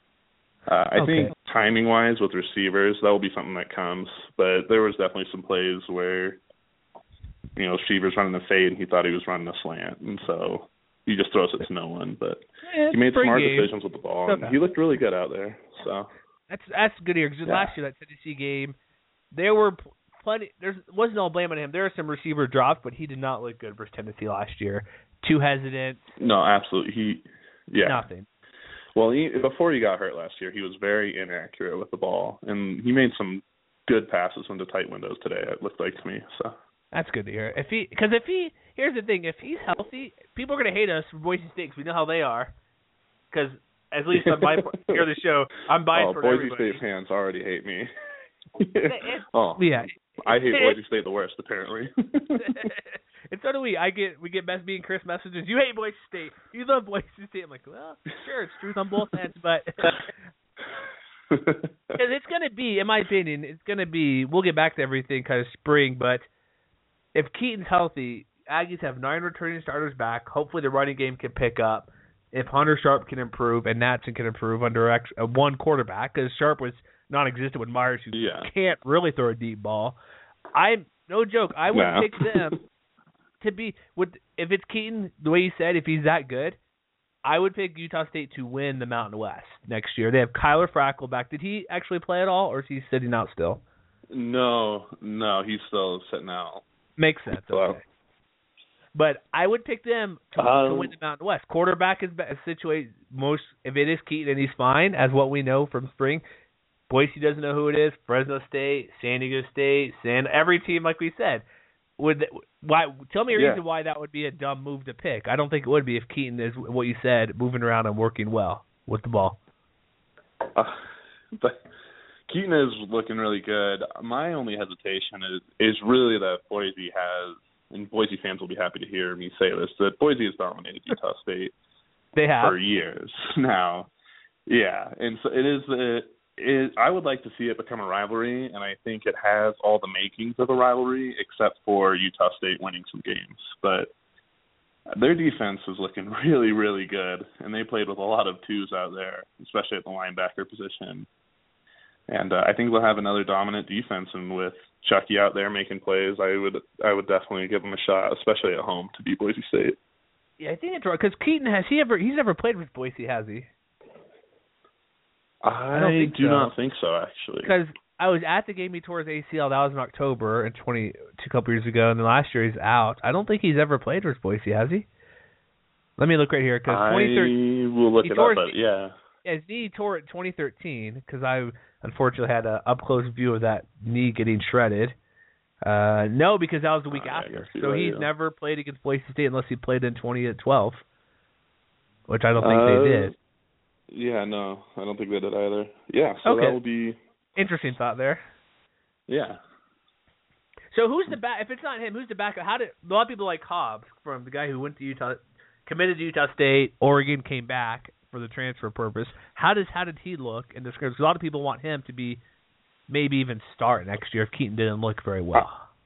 I think timing-wise with receivers, that will be something that comes. But there was definitely some plays where receivers running the fade, and he thought he was running a slant, and so he just throws it to no one. But he made smart decisions with the ball, and he looked really good out there. So that's good here. Because last year, that Tennessee game, there were plenty. There wasn't all blame on him. There were some receiver drops, but he did not look good versus Tennessee last year. Too hesitant. No, absolutely. Nothing. Well, before he got hurt last year, he was very inaccurate with the ball, and he made some good passes into tight windows today. It looked like to me. So that's good to hear. Here's the thing: if he's healthy, people are gonna hate us for Boise State because we know how they are. Because at least on my here of the show, I'm biased for Boise everybody. State fans already hate me. Yeah. I hate Boise State the worst, apparently. And so do we. We get me and Chris messages. You hate Boise State. You love Boise State. I'm like, well, sure, it's truth on both ends, but because it's gonna be, in my opinion, We'll get back to everything kind of spring, but if Keaton's healthy, Aggies have 9 returning starters back. Hopefully, the running game can pick up. If Hunter Sharp can improve and Natson can improve under one quarterback, because Sharp was non-existent with Myers, who can't really throw a deep ball. No joke. I would pick them to be if it's Keaton, the way you said, if he's that good, I would pick Utah State to win the Mountain West next year. They have Kyler Fackrell back. Did he actually play at all, or is he sitting out still? No, he's still sitting out. Makes sense. Okay. But I would pick them to win the Mountain West. Quarterback is situated most. If it is Keaton and he's fine, as what we know from spring. Boise doesn't know who it is. Fresno State, San Diego State, every team, like we said. Tell me a reason why that would be a dumb move to pick. I don't think it would be if Keaton is what you said, moving around and working well with the ball. But Keaton is looking really good. My only hesitation is really that Boise has, and Boise fans will be happy to hear me say this, that Boise has dominated Utah State they have for years now. Yeah, and so it is. I would like to see it become a rivalry, and I think it has all the makings of a rivalry, except for Utah State winning some games. But their defense is looking really, really good, and they played with a lot of twos out there, especially at the linebacker position. And I think they'll have another dominant defense, and with Chucky out there making plays, I would definitely give them a shot, especially at home, to beat Boise State. Yeah, I think it's right because Keaton he's never played with Boise, has he? I do not think so, actually. Because I was at the game he tore his ACL. That was in October a couple years ago, and then last year he's out. I don't think he's ever played with Boise, has he? Let me look right here. I will look it up, but yeah. Yeah, his knee tore it in 2013 because I unfortunately had an up-close view of that knee getting shredded. No, because that was the week after. So he's never played against Boise State unless he played in 2012, which I don't think they did. Yeah, no, I don't think they did either. Yeah, so that will be... Interesting thought there. Yeah. So who's the back? If it's not him, who's the backup? A lot of people like Hobbs, from the guy who went to Utah, committed to Utah State, Oregon, came back for the transfer purpose. How did he look in the scrimmage? A lot of people want him to be maybe even start next year if Keaton didn't look very well.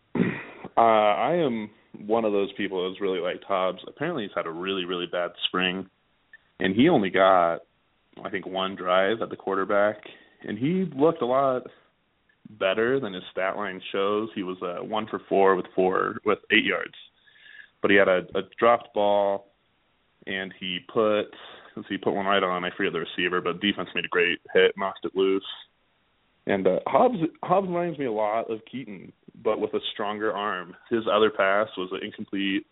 I am one of those people who's really liked Hobbs. Apparently he's had a really, really bad spring, and he only got, I think, one drive at the quarterback, and he looked a lot better than his stat line shows. He was 1 for 4 with 8 yards, but he had a dropped ball, and he put one right on. I forget the receiver, but defense made a great hit, knocked it loose. And Hobbs reminds me a lot of Keaton, but with a stronger arm. His other pass was an incomplete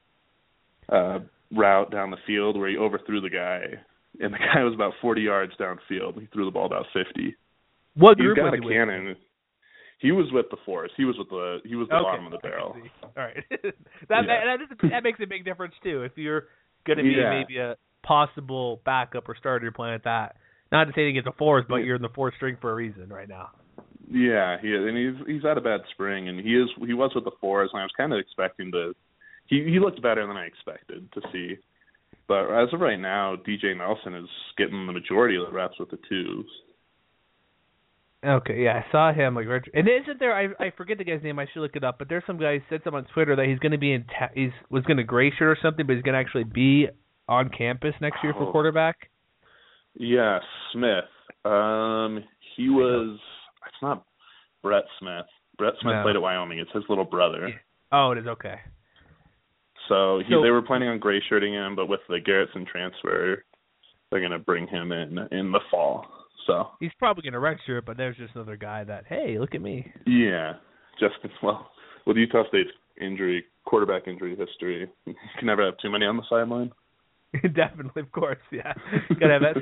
route down the field where he overthrew the guy. And the guy was about 40 yards downfield. He threw the ball about 50. What He's group got was a he cannon. with? He was with the Forest. He was the bottom of the barrel. All right. That makes a big difference too. If you're going to be maybe a possible backup or starter, you're playing at that. Not to say he gets a Forest, but you're in the fourth string for a reason right now. Yeah, he is, and he's had a bad spring, and he was with the Forest, and I was kind of expecting to. He looked better than I expected to see. But as of right now, DJ Nelson is getting the majority of the reps with the twos. Okay, yeah, I saw him. And isn't there? I forget the guy's name. I should look it up. But there's some guy who said something on Twitter that he's going to be was going to gray shirt or something, but he's going to actually be on campus next year for quarterback. Yeah, Smith. He was. It's not Brett Smith. Brett Smith played at Wyoming. It's his little brother. Yeah. Oh, it is, okay. So they were planning on gray shirting him, but with the Garrettson transfer, they're going to bring him in the fall. So he's probably going to redshirt, but there's just another guy that, hey, look at me. Yeah, with Utah State's quarterback injury history, you can never have too many on the sideline. Definitely, of course, yeah. Gotta have that. So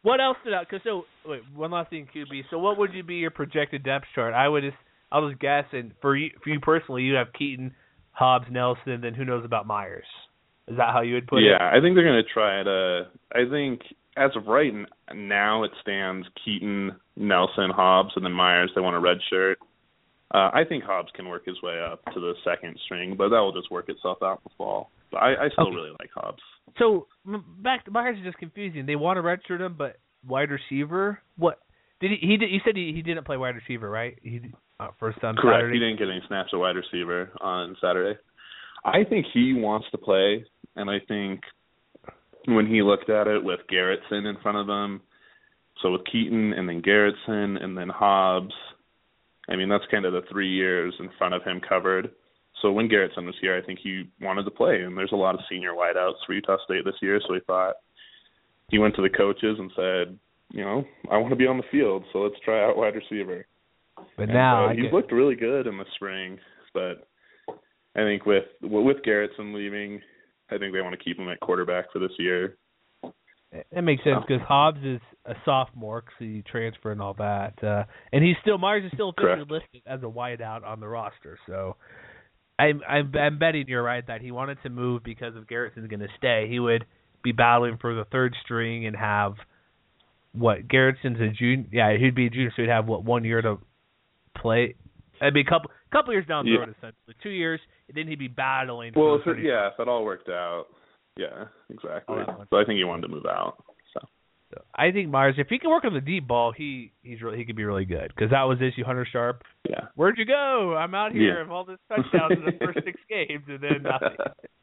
What else stood out? Wait, one last thing, QB. So what would be your projected depth chart? I'll just guess, and for you personally, you have Keaton, Hobbs, Nelson, then who knows about Myers? Is that how you would put it? Yeah, I think they're going to try to. I think as of right now, it stands Keaton, Nelson, Hobbs, and then Myers. They want a red shirt. I think Hobbs can work his way up to the second string, but that will just work itself out in the fall. But I still really like Hobbs. So back to Myers is just confusing. They want to redshirt him, but wide receiver? What did he? You said he didn't play wide receiver, right? He first on Correct. Saturday. He didn't get any snaps at wide receiver on Saturday. I think he wants to play, and I think when he looked at it with Garrettson in front of him, so with Keaton and then Garrettson and then Hobbs, I mean, that's kind of the 3 years in front of him covered. So when Garrettson was here, I think he wanted to play, and there's a lot of senior wideouts for Utah State this year, so he thought he went to the coaches and said, I want to be on the field, so let's try out wide receiver. But now he's looked really good in the spring, but I think with Garrettson leaving, I think they want to keep him at quarterback for this year. That makes sense because Hobbs is a sophomore, so you transfer and all that, and Myers is still officially listed as a wideout on the roster. So I'm betting you're right that he wanted to move because if Garrettson's going to stay, he would be battling for the third string and have Garrettson's a junior. Yeah, he'd be a junior, so he'd have 1 year to play. It'd be a couple years down the road, essentially 2 years, and then he'd be battling. Well, if it all worked out. Yeah, exactly. So I think he wanted to move out. So I think Myers, if he can work on the deep ball, he could be really good because that was the issue. Hunter Sharp. Yeah. Where'd you go? I'm out here of all this touchdowns in the first 6 games, and then nothing.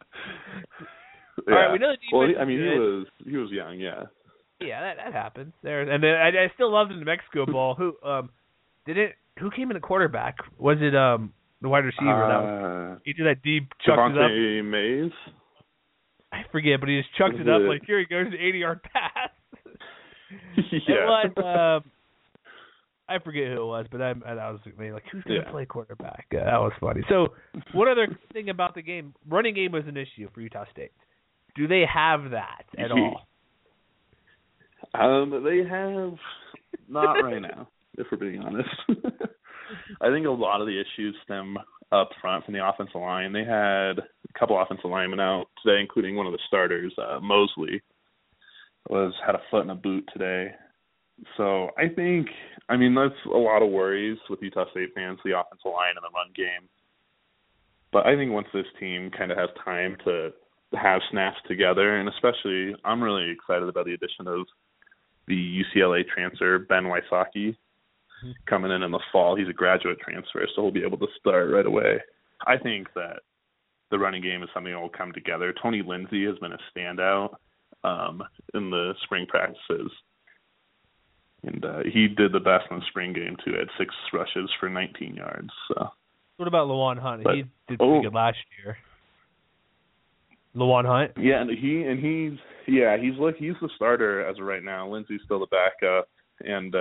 All right, we know the defense. Well, I mean, he was young. Yeah. Yeah, that happens. And then I still love the New Mexico Bowl. Who came in at quarterback? Was it the wide receiver? He did that deep chucked it up. Devontae Mays. I forget, but he just chucked it up like, here he goes, an 80-yard pass. Yeah. It was, I forget who it was, but I was like, who's going to play quarterback? That was funny. So one other thing about the game, running game was an issue for Utah State. Do they have that at all? They have not right now, if we're being honest. I think a lot of the issues stem up front from the offensive line. They had a couple offensive linemen out today, including one of the starters, Mosley, had a foot in a boot today. So I think, that's a lot of worries with Utah State fans, the offensive line and the run game. But I think once this team kind of has time to have snaps together, and especially I'm really excited about the addition of the UCLA transfer, Ben Wysocki, coming in the fall. He's a graduate transfer, so he'll be able to start right away. I think that the running game is something that will come together. Tony Lindsay has been a standout in the spring practices. And he did the best in the spring game, too. He had 6 rushes for 19 yards. So. What about Lawan Hunt? He did pretty good last year. Lawan Hunt? Yeah, he's the starter as of right now. Lindsay's still the backup. And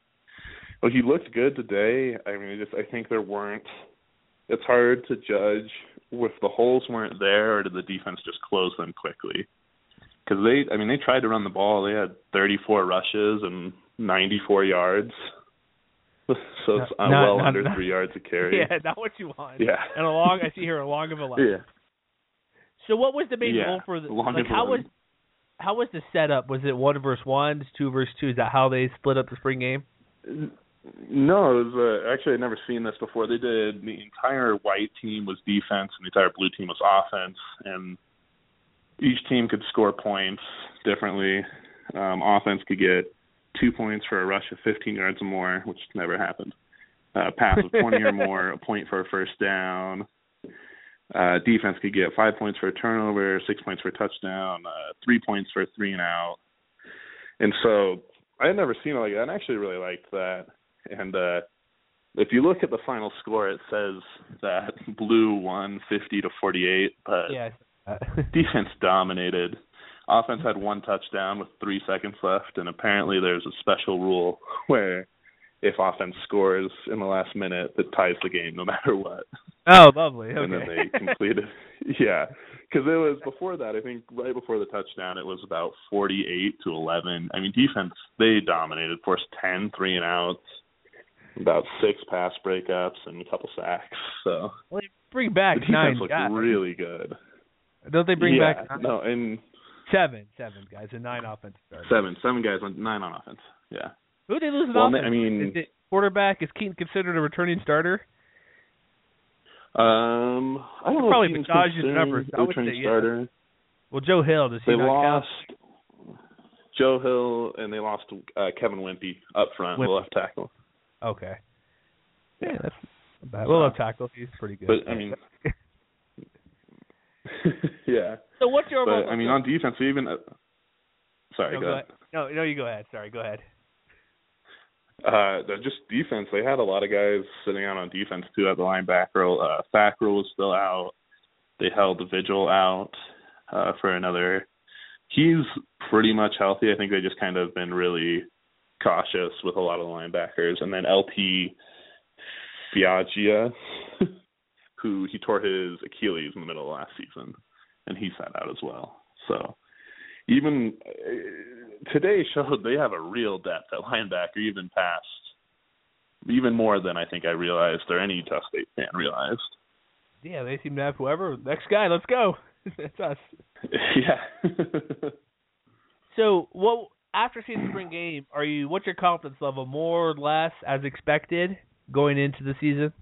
he looked good today. I think it's hard to judge if the holes weren't there or did the defense just close them quickly. Because they tried to run the ball. They had 34 rushes and 94 yards. So it's under 3 yards a carry. Yeah, not what you want. Yeah. And I see here a long of 11. Yeah. So what was the main goal for how was the setup? Was it 1 versus 1, 2 versus 2? Is that how they split up the spring game? No, it was actually I'd never seen this before. They did the entire white team was defense and the entire blue team was offense, and each team could score points differently. Offense could get 2 points for a rush of 15 yards or more, which never happened. Pass of 20 or more, a point for a first down. Defense could get 5 points for a turnover, 6 points for a touchdown, 3 points for a 3-and-out. And so I had never seen it like that, and I actually really liked that. And if you look at the final score, it says that blue won 50-48, but defense dominated. Offense had 1 touchdown with 3 seconds left, and apparently there's a special rule where if offense scores in the last minute, it ties the game no matter what. Oh, lovely. Okay. And then they completed. Yeah. Because it was before that, I think right before the touchdown, it was about 48-11. I mean, defense, they dominated, forced 10 3-and-outs, about 6 pass breakups, and a couple sacks. So well, they bring back the defense 9 looked guys. really good. Don't they bring back 9? No, and 7 guys and 9 offensive starters. 7 guys, 9 on offense. Yeah. Who did they lose in Well, offense? I mean, is it quarterback? Is Keaton considered a returning starter? I don't know. Probably if Keaton's Bajaj's numbers. I would returning say starter. Yeah. Well, Joe Hill, does he They not lost count? Joe Hill, and they lost Kevin Wimpy up front, the left tackle. Okay. Yeah, that's not bad. Well, left tackle, he's pretty good. But I mean, yeah. So what's your? But I mean, on defense, we even. Sorry, go ahead. No, you go ahead. Sorry, go ahead. Just defense. They had a lot of guys sitting out on defense too at the linebacker. Fackrell was still out. They held Vigil out for another. He's pretty much healthy. I think they just kind of been really cautious with a lot of the linebackers. And then LT Fiagia, who he tore his Achilles in the middle of last season, and he sat out as well. So even today showed they have a real depth at linebacker, even more than I think I realized or any Utah State fan realized. Yeah, they seem to have whoever. Next guy, let's go. That's us. Yeah. So, after seeing the spring game, what's your confidence level, more or less as expected going into the season?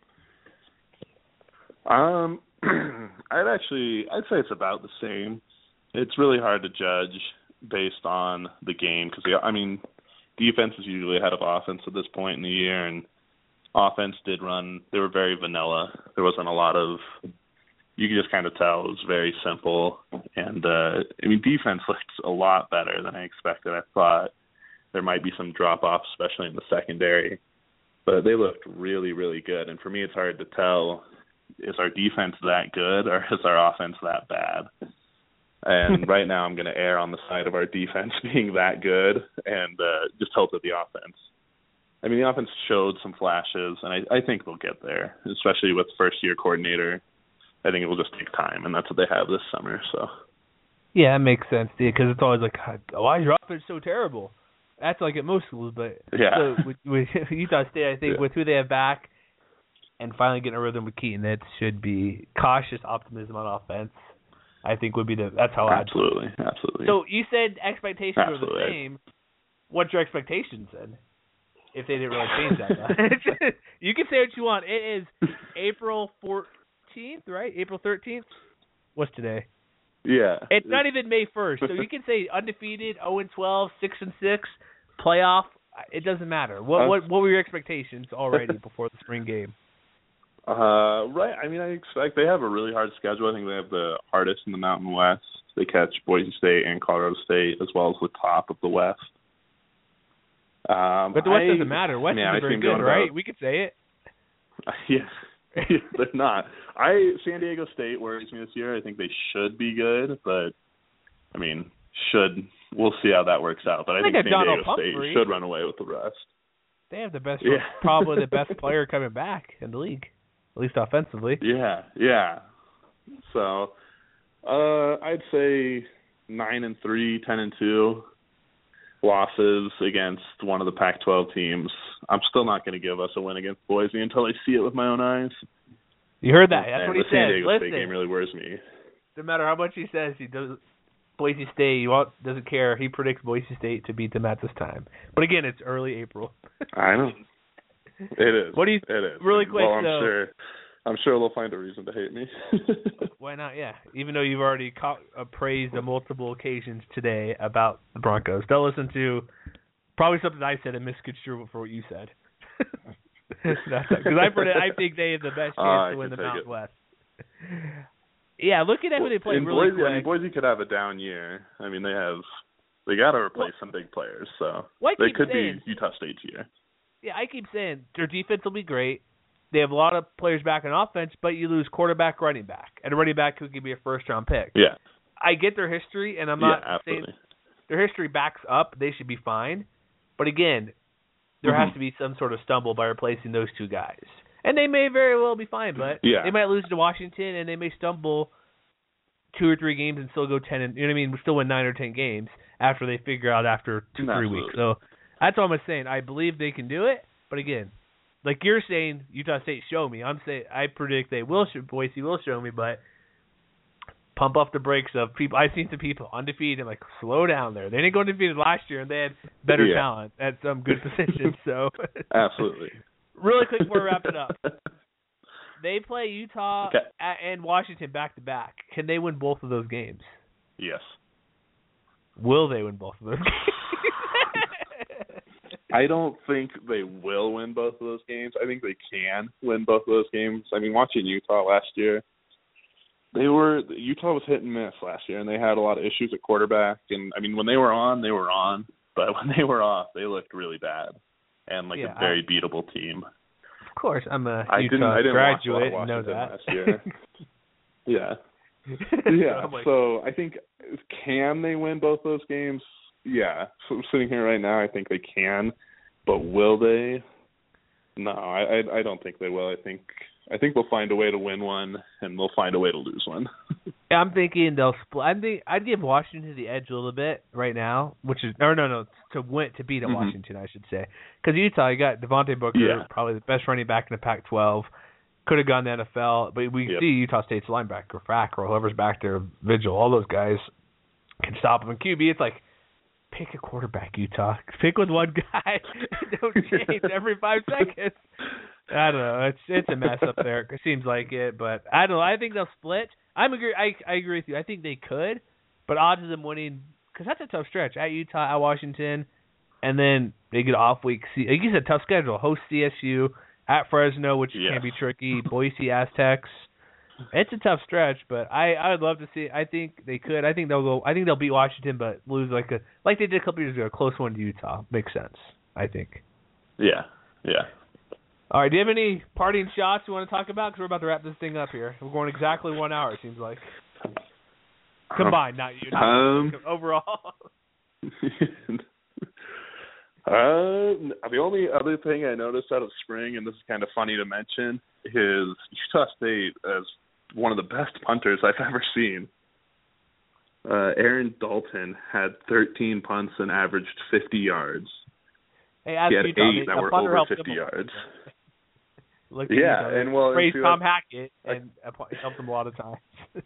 I'd say it's about the same. It's really hard to judge based on the game because, I mean, defense is usually ahead of offense at this point in the year, and offense did run. They were very vanilla. There wasn't a lot of – you could just kind of tell it was very simple. And, I mean, defense looked a lot better than I expected. I thought there might be some drop-off, especially in the secondary. But they looked really, really good. And for me, it's hard to tell, is our defense that good or is our offense that bad? And right now I'm going to err on the side of our defense being that good and just hope that the offense. I mean, the offense showed some flashes, and I think they'll get there, especially with first-year coordinator. I think it will just take time, and that's what they have this summer. So. Yeah, that makes sense, because it's always like, why is your offense so terrible? That's like at most schools, but yeah. So with Utah State, I think with who they have back and finally getting a rhythm with Keaton, it should be cautious optimism on offense. I think would be that's how absolutely. So you said expectations were the same. What's your expectations then? If they didn't really change that much. You can say what you want. It is April 14th, right? April 13th? What's today? Yeah. It's not even May 1st. So you can say undefeated, 0-12, 6-6, playoff. It doesn't matter. What were your expectations already before the spring game? Right. I mean, I expect they have a really hard schedule. I think they have the hardest in the Mountain West. They catch Boise State and Colorado State as well as the top of the West. But the West doesn't matter. West is very good, right? We could say it. Yeah, they're not. San Diego State worries me this year. I think they should be good, but I mean, we'll see how that works out. But I think San Diego State should run away with the rest. They have the best, probably the best player coming back in the league, at least offensively. Yeah. So, I'd say 9-3, 10-2. Losses against one of the Pac-12 teams. I'm still not going to give us a win against Boise until I see it with my own eyes. You heard that. That's what he said. The San Diego State game really worries me. No matter how much he says, he does. Boise State doesn't care. He predicts Boise State to beat them at this time. But again, it's early April. I know. It is. What do you? It is. Really quick, well, I'm sure they'll find a reason to hate me. Why not? Yeah. Even though you've already praised on multiple occasions today about the Broncos. They'll listen to probably something I said and misconstrue for what you said. Because I think they have the best chance to win the Mountain West. Yeah, looking at who they play really quick. I mean, Boise could have a down year. I mean, they got to replace some big players, so they could be Utah State's year. Yeah, I keep saying their defense will be great. They have a lot of players back on offense, but you lose quarterback, running back, and a running back who could be a first-round pick. Yeah. I get their history, and I'm not saying their history backs up. They should be fine. But again, there has to be some sort of stumble by replacing those two guys. And they may very well be fine, but they might lose to Washington, and they may stumble 2 or 3 games and still go 10 and, you know what I mean, still win 9 or 10 games after they figure out after 2-3 weeks. So that's all I'm saying. I believe they can do it, but again, like you're saying, Utah State show me. I'm saying I predict they will. Boise will show me, but pump off the brakes of people. I've seen some people undefeated. I'm like, slow down there. They didn't go undefeated last year, and they had better talent at some good positions. So absolutely. Really quick before we wrap it up, they play Utah and Washington back to back. Can they win both of those games? Yes. Will they win both of those games? I don't think they will win both of those games. I think they can win both of those games. I mean, watching Utah last year, Utah was hit and miss last year, and they had a lot of issues at quarterback. And I mean, when they were on, but when they were off, they looked really bad and like a very beatable team. Of course, I'm a Utah graduate and know that. Last year. Yeah. So I think, can they win both those games? Yeah. So sitting here right now, I think they can, but will they? No, I don't think they will. I think they'll find a way to win one, and they'll find a way to lose one. I'm thinking they'll split. I'd give Washington the edge a little bit right now, which is to beat Washington, I should say. Because Utah, you got Devontae Booker, probably the best running back in the Pac-12. Could have gone to the NFL, but we see Utah State's linebacker, Frack, or whoever's back there, Vigil, all those guys can stop them. And QB, it's like, pick a quarterback, Utah. Pick with one guy. Don't change every 5 seconds. I don't know. It's a mess up there. It seems like it, but I don't know. I think they'll split. I agree with you. I think they could, but odds of them winning, because that's a tough stretch at Utah, at Washington, and then they get off week. Like you said, tough schedule. Host CSU, at Fresno, which can be tricky. Boise Aztecs. It's a tough stretch, but I would love to see. I think they could. I think they'll go. I think they'll beat Washington, but lose like they did a couple years ago, a close one to Utah. Makes sense, I think. Yeah. All right. Do you have any parting shots you want to talk about? Because we're about to wrap this thing up here. We're going exactly 1 hour. It seems like combined, not you. Overall. The only other thing I noticed out of spring, and this is kind of funny to mention, is Utah State as one of the best punters I've ever seen. Aaron Dalton had 13 punts and averaged 50 yards. He had 8 that were over 50 yards. And praise Tom Hackett, and it helped him a lot of times.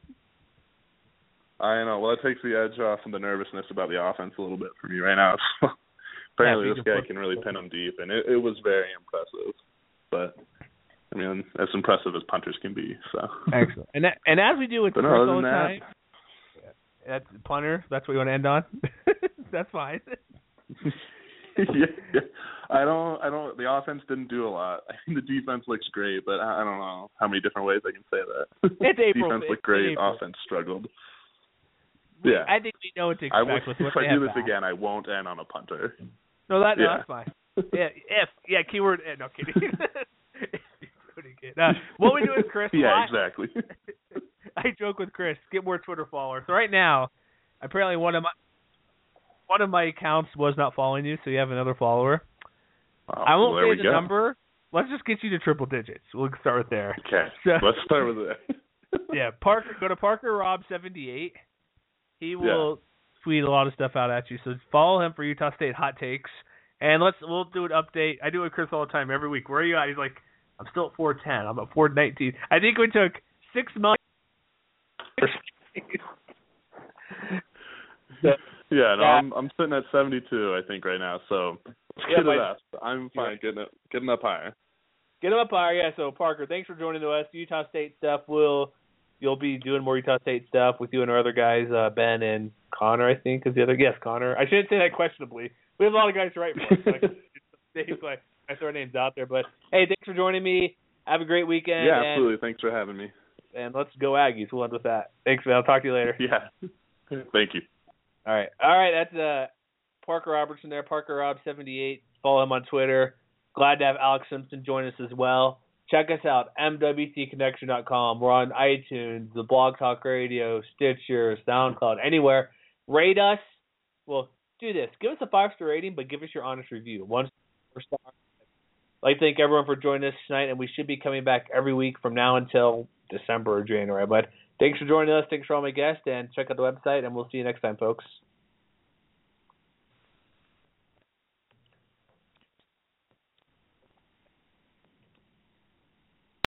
I know. Well, it takes the edge off and the nervousness about the offense a little bit for me right now. Apparently this guy can really pin them deep, and it was very impressive. But, I mean, as impressive as punters can be. So excellent. And as we do with Chris all the time, that's punter. That's what you want to end on? That's fine. Yeah. I don't. The offense didn't do a lot. I think the defense looks great, but I don't know how many different ways I can say that. It's April. Defense looked great. Offense struggled. Yeah. I think we know what to expect. If I do this again, I won't end on a punter. No, that's fine. Keyword. No kidding. What we do with Chris? Yeah, exactly. I joke with Chris. Get more Twitter followers. So right now, apparently one of my accounts was not following you, so you have another follower. I won't say the number. Let's just get you to triple digits. We'll start there. Okay. So, let's start with that. Yeah, Parker. Go to ParkerRob78. He will tweet a lot of stuff out at you. So follow him for Utah State hot takes, and we'll do an update. I do it with Chris all the time every week. Where are you at? He's like, I'm still at 410. I'm at 419. I think we took 6 months. I'm sitting at 72, I think, right now. So let's get to that. I'm fine getting up higher. Get him up higher, yeah. So Parker, thanks for joining us. Utah State stuff. You'll be doing more Utah State stuff with you and our other guys, Ben and Connor, I think, is the other. Yes, Connor. I shouldn't say that questionably. We have a lot of guys to write for us. I throw names out there. But, hey, thanks for joining me. Have a great weekend. Yeah, absolutely. Thanks for having me. And let's go Aggies. We'll end with that. Thanks, man. I'll talk to you later. Yeah. Thank you. All right. That's Parker Robertson there, ParkerRob78. Follow him on Twitter. Glad to have Alex Simpson join us as well. Check us out, MWCconnection.com. We're on iTunes, the Blog Talk Radio, Stitcher, SoundCloud, anywhere. Rate us. Well, do this. Give us a 5-star rating, but give us your honest review. 1 star. I'd like to thank everyone for joining us tonight, and we should be coming back every week from now until December or January. But Thanks for joining us. Thanks for all my guests, and check out the website, and we'll see you next time, folks.